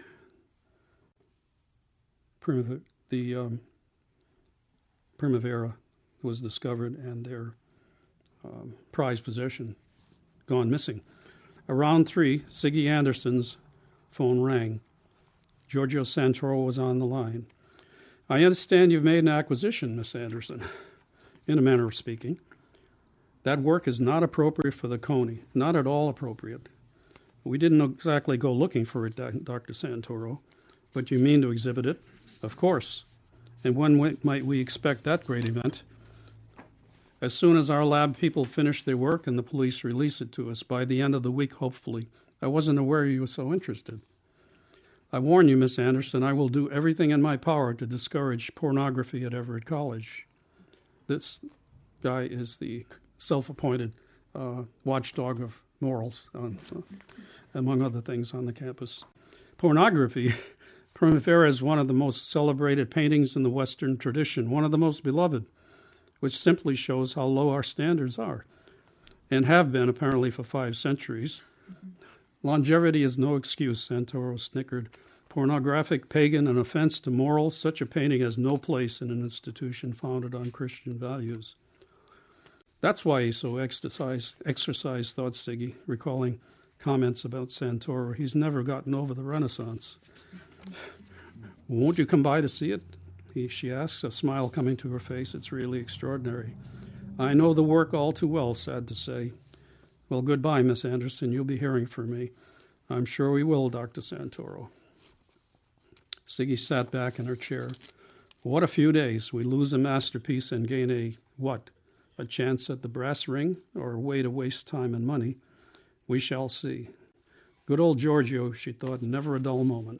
[SPEAKER 4] Primavera was discovered and their prized possession gone missing. Around 3, Siggy Anderson's phone rang. Giorgio Santoro was on the line. "I understand you've made an acquisition, Miss Anderson," in a manner of speaking. "That work is not appropriate for the Coney, not at all appropriate. We didn't exactly go looking for it, Dr. Santoro, but you mean to exhibit it? Of course. And when might we expect that great event?" "As soon as our lab people finish their work and the police release it to us, by the end of the week, hopefully. I wasn't aware you were so interested." "I warn you, Miss Anderson, I will do everything in my power to discourage pornography at Everett College." This guy is the self-appointed watchdog of morals, among other things, on the campus. Pornography. Primavera is one of the most celebrated paintings in the Western tradition, one of the most beloved, which simply shows how low our standards are, and have been apparently for 5 centuries. Longevity is no excuse, Santoro snickered. Pornographic, pagan, an offense to morals, such a painting has no place in an institution founded on Christian values. That's why he's so exercised, thought Siggy, recalling comments about Santoro. He's never gotten over the Renaissance. "Won't you come by to see it?" She asks, a smile coming to her face. "It's really extraordinary." "I know the work all too well, sad to say." "Well, goodbye, Miss Anderson. You'll be hearing from me." "I'm sure we will, Dr. Santoro." Siggy sat back in her chair. "What a few days. We lose a masterpiece and gain a what? A chance at the brass ring, or a way to waste time and money? We shall see. Good old Giorgio, she thought, never a dull moment.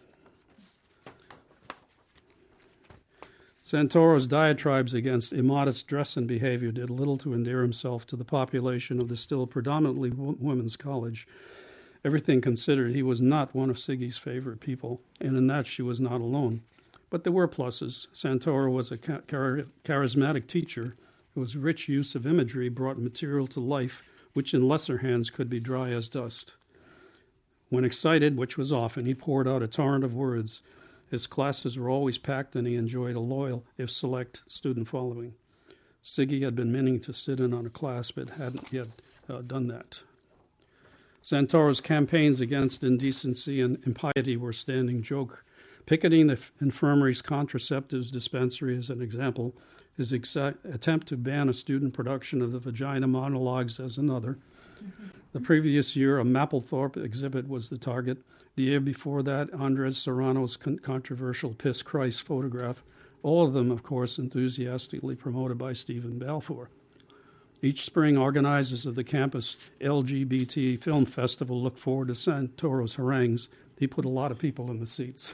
[SPEAKER 4] Santoro's diatribes against immodest dress and behavior did little to endear himself to the population of the still predominantly women's college. Everything considered, he was not one of Siggy's favorite people, and in that she was not alone. But there were pluses. Santoro was a charismatic teacher whose rich use of imagery brought material to life which in lesser hands could be dry as dust. When excited, which was often, he poured out a torrent of words. His classes were always packed, and he enjoyed a loyal, if select, student following. Siggy had been meaning to sit in on a class, but hadn't yet done that. Santoro's campaigns against indecency and impiety were a standing joke. Picketing the infirmary's contraceptives dispensary as an example, his attempt to ban a student production of the vagina monologues as another. The previous year, a Mapplethorpe exhibit was the target. The year before that, Andres Serrano's controversial Piss Christ photograph, all of them, of course, enthusiastically promoted by Stephen Balfour. Each spring, organizers of the campus LGBT Film Festival look forward to Santoro's harangues. He put a lot of people in the seats.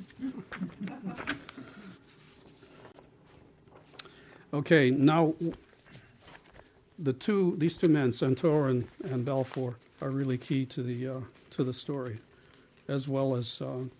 [SPEAKER 4] Okay, now these two men, Santoro and Balfour, are really key to the story, as well as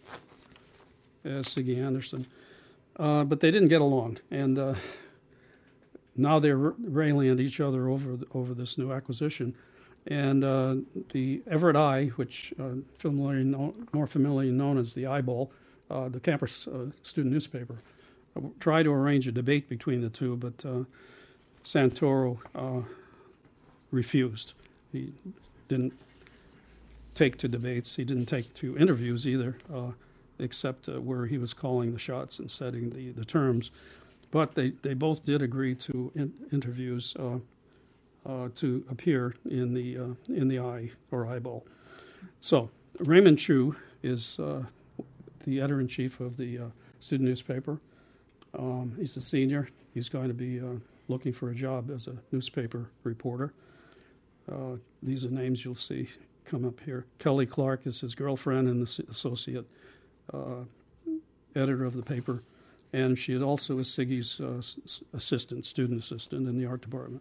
[SPEAKER 4] Siggy Anderson. But they didn't get along, and now they're railing at each other over this new acquisition. And the Everett Eye, which more familiarly known as the Eyeball, the campus student newspaper, try to arrange a debate between the two, but Santoro refused. He didn't take to debates. He didn't take to interviews either, except where he was calling the shots and setting the terms. But they both did agree to interviews to appear in the Eye or Eyeball. So Raymond Chu is the editor-in-chief of the student newspaper. He's a senior. He's going to be looking for a job as a newspaper reporter. These are names you'll see come up here. Kelly Clark is his girlfriend and the associate editor of the paper. And she also is Siggy's student assistant in the art department.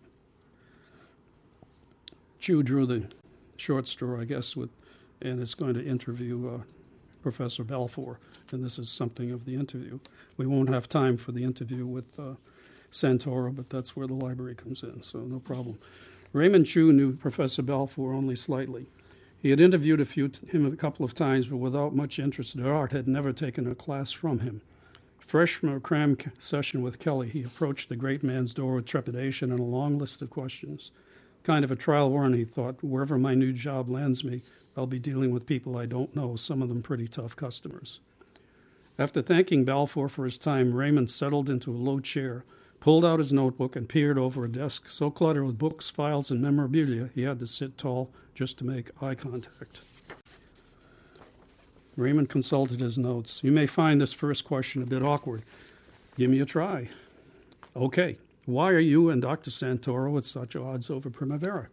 [SPEAKER 4] Chu drew the short straw, I guess, and is going to interview Professor Balfour, and this is something of the interview. We won't have time for the interview with Santoro, but that's where the library comes in, so no problem. Raymond Chu knew Professor Balfour only slightly. He had interviewed him a couple of times, but without much interest in art, had never taken a class from him. Fresh from a cram session with Kelly, he approached the great man's door with trepidation and a long list of questions. Kind of a trial run, he thought. Wherever my new job lands me, I'll be dealing with people I don't know, some of them pretty tough customers. After thanking Balfour for his time, Raymond settled into a low chair, pulled out his notebook, and peered over a desk so cluttered with books, files, and memorabilia he had to sit tall just to make eye contact. Raymond consulted his notes. You may find this first question a bit awkward. Give me a try. Okay, why are you and Dr. Santoro at such odds over Primavera?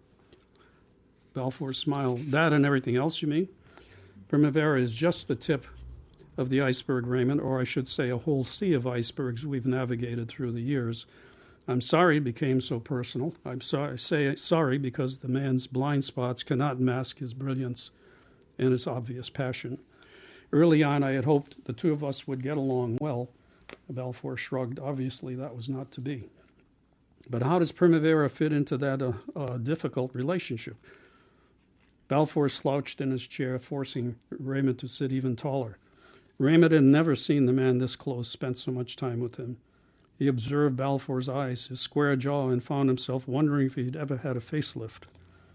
[SPEAKER 4] Balfour smiled. That and everything else, you mean? Primavera is just the tip of the iceberg, Raymond, or I should say a whole sea of icebergs we've navigated through the years. I'm sorry it became so personal. I say sorry because the man's blind spots cannot mask his brilliance and his obvious passion. Early on, I had hoped the two of us would get along well. Balfour shrugged. Obviously, that was not to be. But how does Primavera fit into that difficult relationship? Balfour slouched in his chair, forcing Raymond to sit even taller. Raymond had never seen the man this close, spent so much time with him. He observed Balfour's eyes, his square jaw, and found himself wondering if he'd ever had a facelift.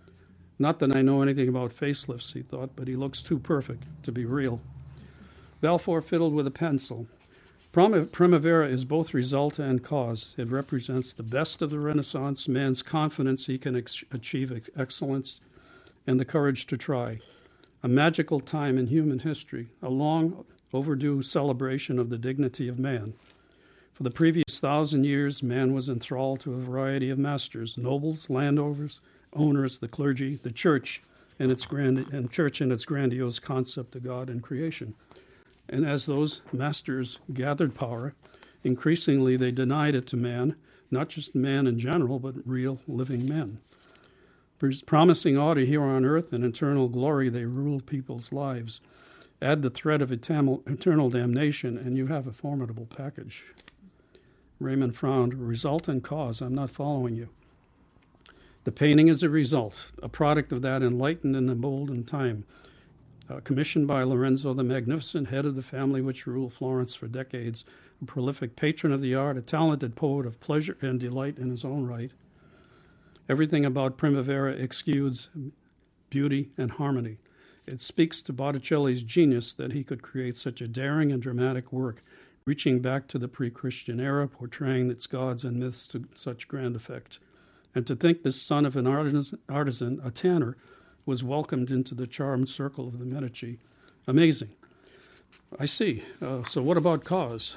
[SPEAKER 4] Not that I know anything about facelifts, he thought, but he looks too perfect to be real. Balfour fiddled with a pencil. Primavera is both result and cause. It represents the best of the Renaissance, man's confidence he can achieve excellence, and the courage to try. A magical time in human history, a long overdue celebration of the dignity of man. For the previous 1,000 years, man was enthralled to a variety of masters, nobles, landowners, owners, the clergy, the church, and its grandiose concept of God and creation. And as those masters gathered power, increasingly they denied it to man, not just man in general, but real living men. Promising order here on earth and eternal glory, they ruled people's lives. Add the threat of eternal damnation, and you have a formidable package. Raymond frowned. Result and cause. I'm not following you. The painting is a result, a product of that enlightened and emboldened time. Commissioned by Lorenzo the Magnificent, head of the family which ruled Florence for decades, a prolific patron of the art, a talented poet of pleasure and delight in his own right. Everything about Primavera exudes beauty and harmony. It speaks to Botticelli's genius that he could create such a daring and dramatic work, reaching back to the pre-Christian era, portraying its gods and myths to such grand effect. And to think this son of an artisan, a tanner, was welcomed into the charmed circle of the Medici. Amazing. I see. So what about cause?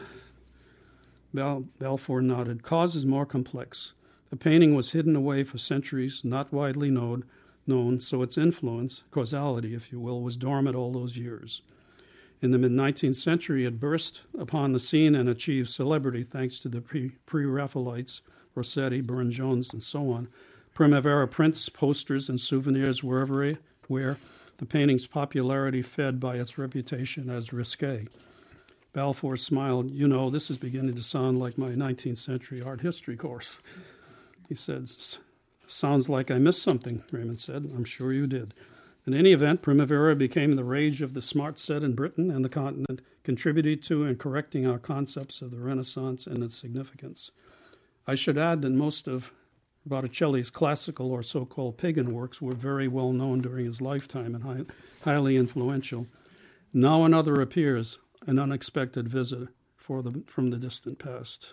[SPEAKER 4] Balfour nodded. Cause is more complex. The painting was hidden away for centuries, not widely known, so its influence, causality, if you will, was dormant all those years. In the mid-19th century, it burst upon the scene and achieved celebrity thanks to the pre-Raphaelites, Rossetti, Burne-Jones, and so on. Primavera prints, posters, and souvenirs where the painting's popularity fed by its reputation as risque. Balfour smiled. You know, this is beginning to sound like my 19th century art history course. He said, sounds like I missed something, Raymond said. I'm sure you did. In any event, Primavera became the rage of the smart set in Britain and the continent, contributed to and correcting our concepts of the Renaissance and its significance. I should add that most of Botticelli's classical or so-called pagan works were very well known during his lifetime and highly influential. Now another appears, an unexpected visit from the distant past.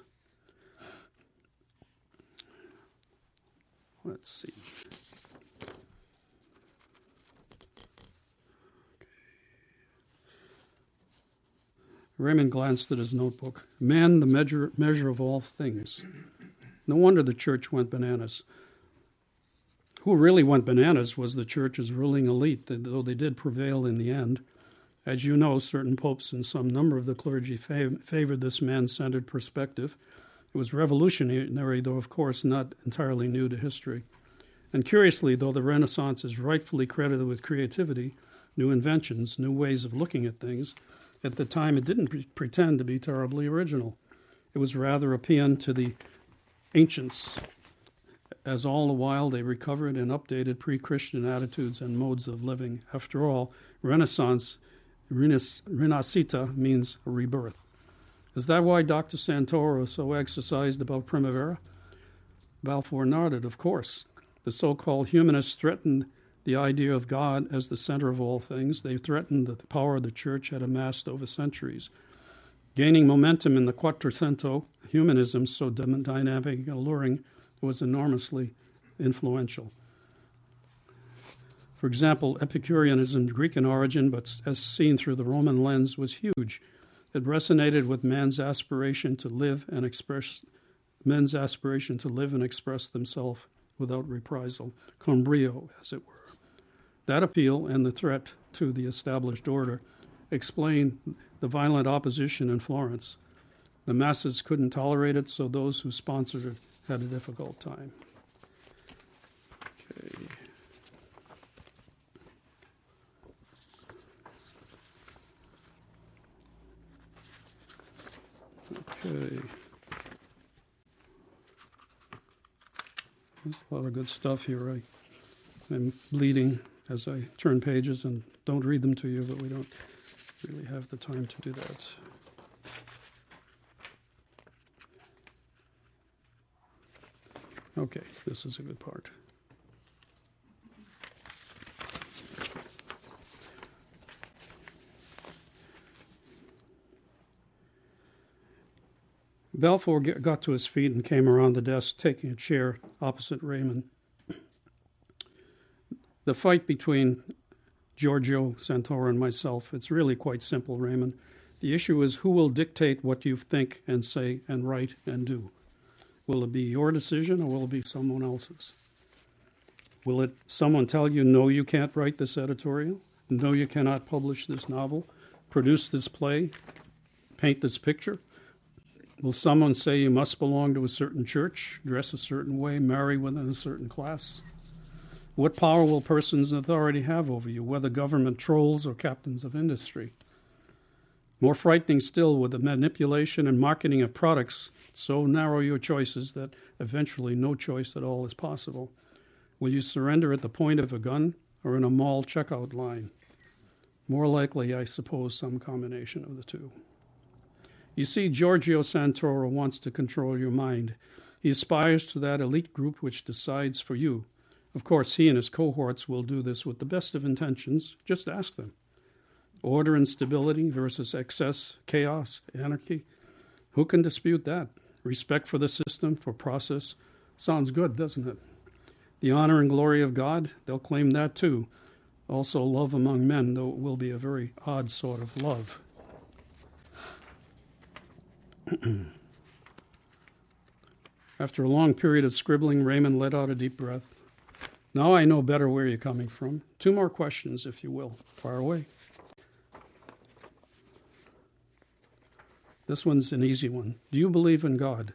[SPEAKER 4] Let's see. Raymond glanced at his notebook. Man, the measure of all things. No wonder the church went bananas. Who really went bananas was the church's ruling elite, though they did prevail in the end. As you know, certain popes and some number of the clergy favored this man-centered perspective. It was revolutionary, though of course not entirely new to history. And curiously, though the Renaissance is rightfully credited with creativity, new inventions, new ways of looking at things, at the time it didn't pretend to be terribly original. It was rather a paean to the ancients, as all the while they recovered and updated pre-Christian attitudes and modes of living. After all, Renaissance, renascita, means rebirth. Is that why Dr. Santoro is so exercised about Primavera? Balfour nodded, of course. The so-called humanists threatened the idea of God as the center of all things. They threatened the power the church had amassed over centuries. Gaining momentum in the Quattrocento, humanism, so dynamic and alluring, was enormously influential. For example, Epicureanism, Greek in origin, but as seen through the Roman lens, was huge. It resonated with men's aspiration to live and express themselves without reprisal, con brio, as it were. That appeal and the threat to the established order explain the violent opposition in Florence. The masses couldn't tolerate it, so those who sponsored it had a difficult time. Okay. There's a lot of good stuff here. I'm bleeding as I turn pages and don't read them to you, but we don't really have the time to do that. Okay, this is a good part. Balfour got to his feet and came around the desk, taking a chair opposite Raymond. The fight between Giorgio Santoro and myself, it's really quite simple, Raymond. The issue is who will dictate what you think and say and write and do. Will it be your decision or will it be someone else's? Will someone tell you, no, you can't write this editorial? No, you cannot publish this novel, produce this play, paint this picture? Will someone say you must belong to a certain church, dress a certain way, marry within a certain class? What power will persons in authority have over you, whether government trolls or captains of industry? More frightening still, with the manipulation and marketing of products so narrow your choices that eventually no choice at all is possible. Will you surrender at the point of a gun or in a mall checkout line? More likely, I suppose, some combination of the two. You see, Giorgio Santoro wants to control your mind. He aspires to that elite group which decides for you. Of course, he and his cohorts will do this with the best of intentions. Just ask them. Order and stability versus excess, chaos, anarchy. Who can dispute that? Respect for the system, for process. Sounds good, doesn't it? The honor and glory of God, they'll claim that too. Also love among men, though it will be a very odd sort of love. After a long period of scribbling, Raymond let out a deep breath. Now I know better where you're coming from. 2 more questions, if you will. Fire away. This one's an easy one. Do you believe in God?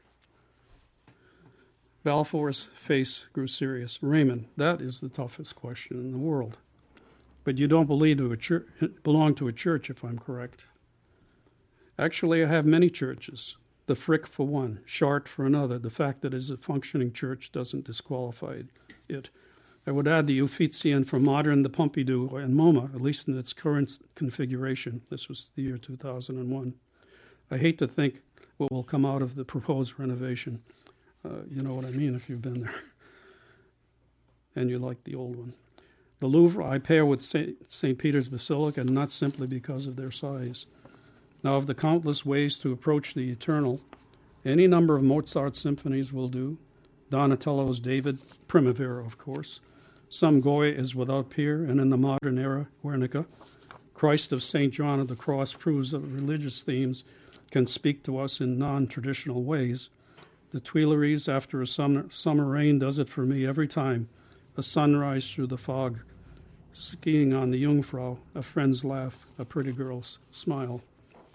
[SPEAKER 4] Balfour's face grew serious. Raymond, that is the toughest question in the world. But you don't belong to a church, if I'm correct. Actually, I have many churches. The Frick for one, Chart for another. The fact that it is a functioning church doesn't disqualify it. I would add the Uffizian from modern, the Pompidou, and MoMA, at least in its current configuration. This was the year 2001. I hate to think what will come out of the proposed renovation. You know what I mean if you've been there. And you like the old one. The Louvre I pair with St. Peter's Basilica, not simply because of their size. Now, of the countless ways to approach the eternal, any number of Mozart symphonies will do. Donatello's David, Primavera, of course. Some Goya is without peer, and in the modern era, Guernica. Christ of St. John of the Cross proves that religious themes can speak to us in non-traditional ways. The Tuileries, after a summer rain, does it for me every time. A sunrise through the fog, skiing on the Jungfrau, a friend's laugh, a pretty girl's smile.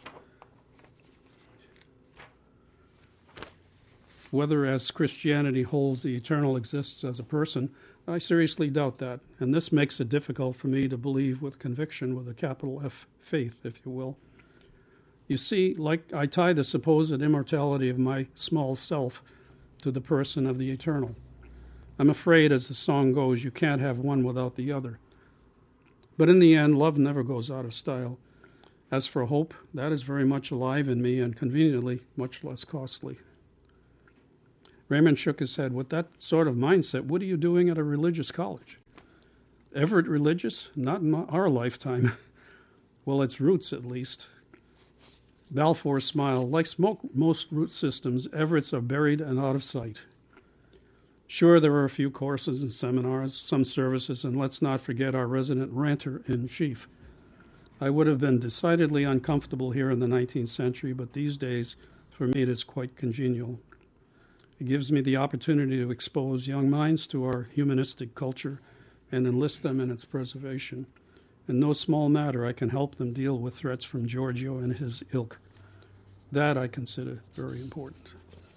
[SPEAKER 4] Whether, as Christianity holds, the eternal exists as a person, I seriously doubt that, and this makes it difficult for me to believe with conviction, with a capital F, faith, if you will. You see, like I tie the supposed immortality of my small self to the person of the eternal. I'm afraid, as the song goes, you can't have one without the other. But in the end, love never goes out of style. As for hope, that is very much alive in me and conveniently much less costly. Raymond shook his head. With that sort of mindset, what are you doing at a religious college? Everett religious? Not in our lifetime. Well, its roots, at least. Balfour smiled. Like most root systems, Everett's are buried and out of sight. Sure, there are a few courses and seminars, some services, and let's not forget our resident ranter-in-chief. I would have been decidedly uncomfortable here in the 19th century, but these days, for me, it is quite congenial. It gives me the opportunity to expose young minds to our humanistic culture and enlist them in its preservation. In no small matter, I can help them deal with threats from Giorgio and his ilk. That I consider very important.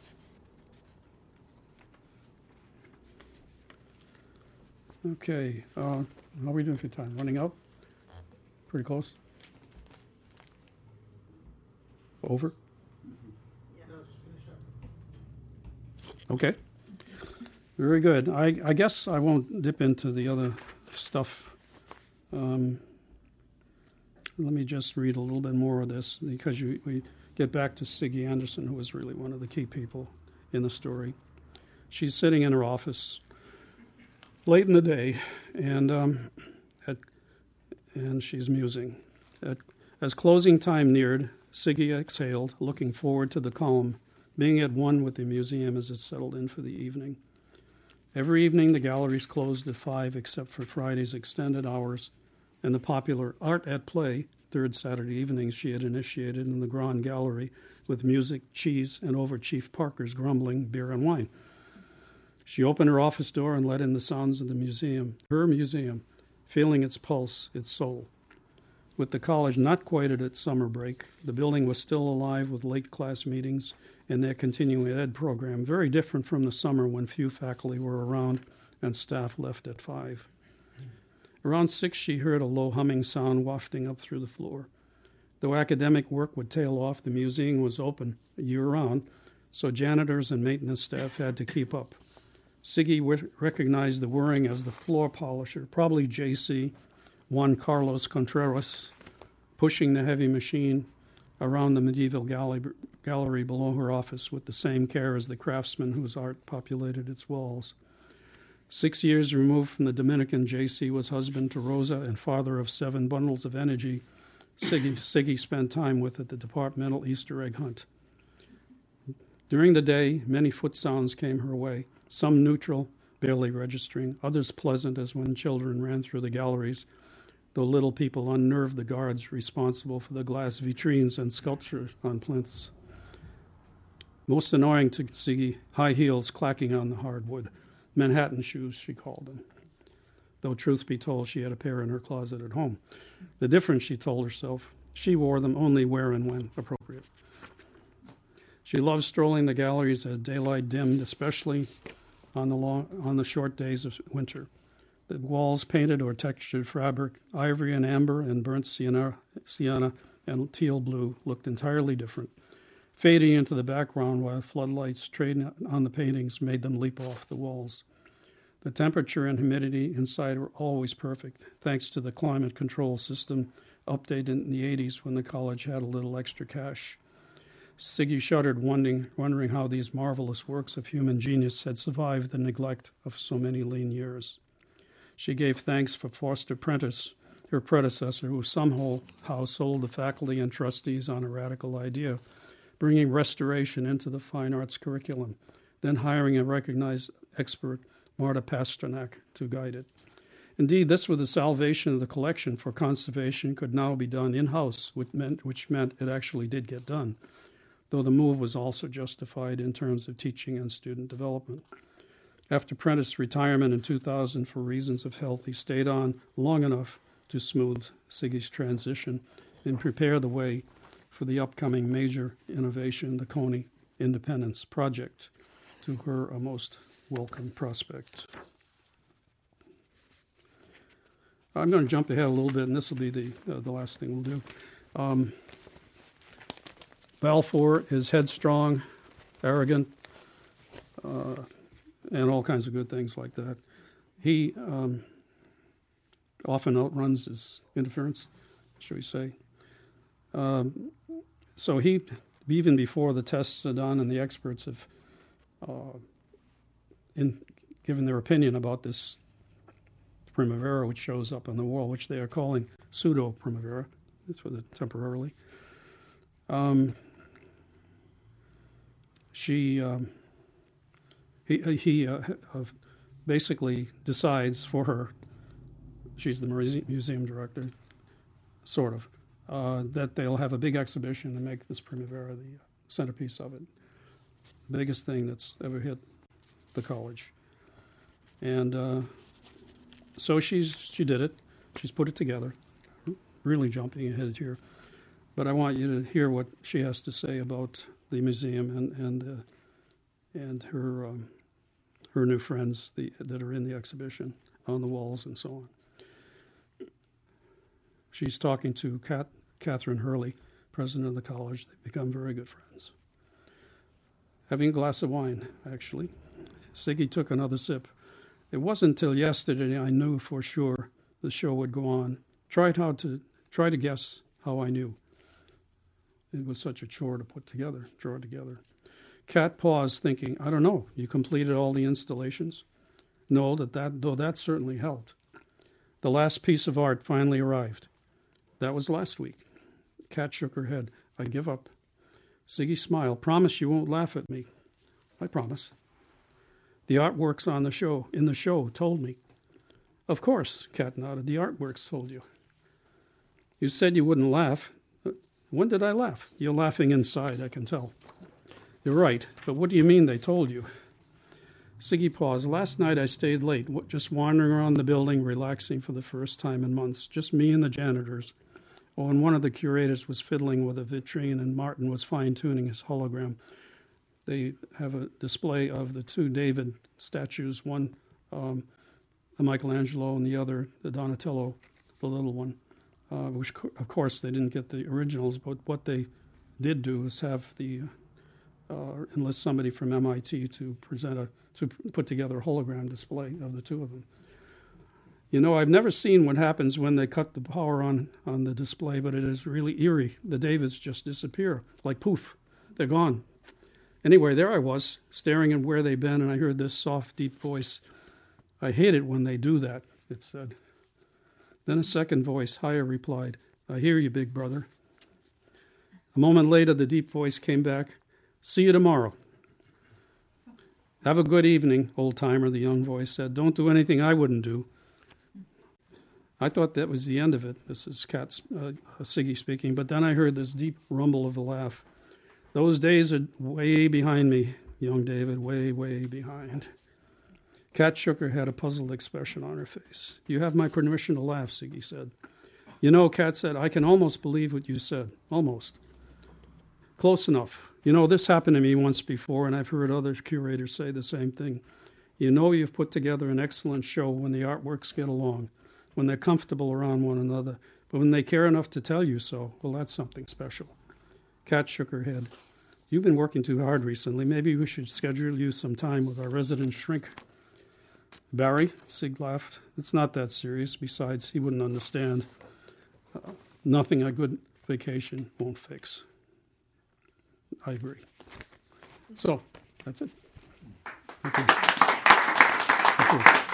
[SPEAKER 4] Okay, how are we doing for time? Running out? Pretty close? Over? Okay. Very good. I guess I won't dip into the other stuff. Let me just read a little bit more of this because we get back to Siggy Anderson, who was really one of the key people in the story. She's sitting in her office late in the day, and she's musing. As closing time neared, Siggy exhaled, looking forward to the calm, being at one with the museum as it settled in for the evening. Every evening, the galleries closed at 5, except for Friday's extended hours and the popular Art at Play, third Saturday evenings she had initiated in the Grand Gallery with music, cheese, and over Chief Parker's grumbling beer and wine. She opened her office door and let in the sounds of the museum, her museum, feeling its pulse, its soul. With the college not quite at its summer break, the building was still alive with late class meetings and their continuing ed program, very different from the summer when few faculty were around and staff left at 5. Around 6, she heard a low humming sound wafting up through the floor. Though academic work would tail off, the museum was open year-round, so janitors and maintenance staff had to keep up. Siggy recognized the whirring as the floor polisher, probably J.C. Juan Carlos Contreras, pushing the heavy machine around the medieval gallery below her office with the same care as the craftsman whose art populated its walls. 6 years removed from the Dominican, J.C. was husband to Rosa and father of 7 bundles of energy Siggy spent time with at the departmental Easter egg hunt. During the day, many foot sounds came her way, some neutral, barely registering, others pleasant as when children ran through the galleries, though little people unnerved the guards responsible for the glass vitrines and sculpture on plinths. Most annoying to Siggy, high heels clacking on the hardwood. Manhattan shoes, she called them. Though truth be told, she had a pair in her closet at home. The difference, she told herself, she wore them only where and when appropriate. She loved strolling the galleries as daylight dimmed, especially on the short days of winter. The walls painted or textured fabric, ivory and amber and burnt sienna and teal blue looked entirely different, fading into the background while floodlights trading on the paintings made them leap off the walls. The temperature and humidity inside were always perfect, thanks to the climate control system updated in the 80s when the college had a little extra cash. Siggy shuddered, wondering how these marvelous works of human genius had survived the neglect of so many lean years. She gave thanks for Foster Prentice, her predecessor, who somehow sold the faculty and trustees on a radical idea, bringing restoration into the fine arts curriculum, then hiring a recognized expert, Marta Pasternak, to guide it. Indeed, this with the salvation of the collection for conservation could now be done in-house, which meant it actually did get done, though the move was also justified in terms of teaching and student development. After Prentice's retirement in 2000 for reasons of health, he stayed on long enough to smooth Siggy's transition and prepare the way for the upcoming major innovation, the Coney Independence Project, to her a most welcome prospect. I'm going to jump ahead a little bit, and this will be the last thing we'll do. Balfour is headstrong, arrogant, and all kinds of good things like that. He often outruns his interference, shall we say. So he, even before the tests are done and the experts have given their opinion about this Primavera, which shows up on the wall, which they are calling pseudo-Primavera, for the temporarily. He basically decides for her, she's the museum director, sort of, that they'll have a big exhibition and make this Primavera the centerpiece of it. The biggest thing that's ever hit the college. And so she did it. She's put it together. Really jumping ahead here. But I want you to hear what she has to say about the museum and her new friends that are in the exhibition on the walls and so on. She's talking to Catherine Hurley, president of the college. They've become very good friends. Having a glass of wine, actually. Siggy took another sip. It wasn't until yesterday I knew for sure the show would go on. Try to guess how I knew. It was such a chore to draw together. Cat paused, thinking, I don't know, you completed all the installations? No, though that certainly helped. The last piece of art finally arrived. That was last week. Cat shook her head. I give up. Siggy smiled. Promise you won't laugh at me. I promise. The artworks in the show told me. Of course, Cat nodded. The artworks told you. You said you wouldn't laugh. When did I laugh? You're laughing inside, I can tell. You're right, but what do you mean they told you? Siggy paused. Last night I stayed late, just wandering around the building, relaxing for the first time in months. Just me and the janitors. Oh, and one of the curators was fiddling with a vitrine, and Martin was fine-tuning his hologram. They have a display of the two David statues, one the Michelangelo and the other the Donatello, the little one, which, of course, they didn't get the originals, but what they did do is have the enlist somebody from MIT to put together a hologram display of the two of them. You know, I've never seen what happens when they cut the power on the display, but it is really eerie. The Davids just disappear, like poof, they're gone. Anyway, there I was, staring at where they'd been, and I heard this soft, deep voice. I hate it when they do that, it said. Then a second voice, higher, replied, I hear you, big brother. A moment later, the deep voice came back, see you tomorrow. Have a good evening, old-timer, the young voice said. Don't do anything I wouldn't do. I thought that was the end of it. This is Siggy speaking, but then I heard this deep rumble of a laugh. Those days are way behind me, young David, way, way behind. Cat shook her head, a puzzled expression on her face. You have my permission to laugh, Siggy said. You know, Cat said, I can almost believe what you said. Almost. Close enough. You know, this happened to me once before, and I've heard other curators say the same thing. You know you've put together an excellent show when the artworks get along, when they're comfortable around one another, but when they care enough to tell you so, well, that's something special. Cat shook her head. You've been working too hard recently. Maybe we should schedule you some time with our resident shrink. Barry Sieg laughed. It's not that serious. Besides, he wouldn't understand. Nothing a good vacation won't fix. I agree. So, that's it. Thank you. Thank you.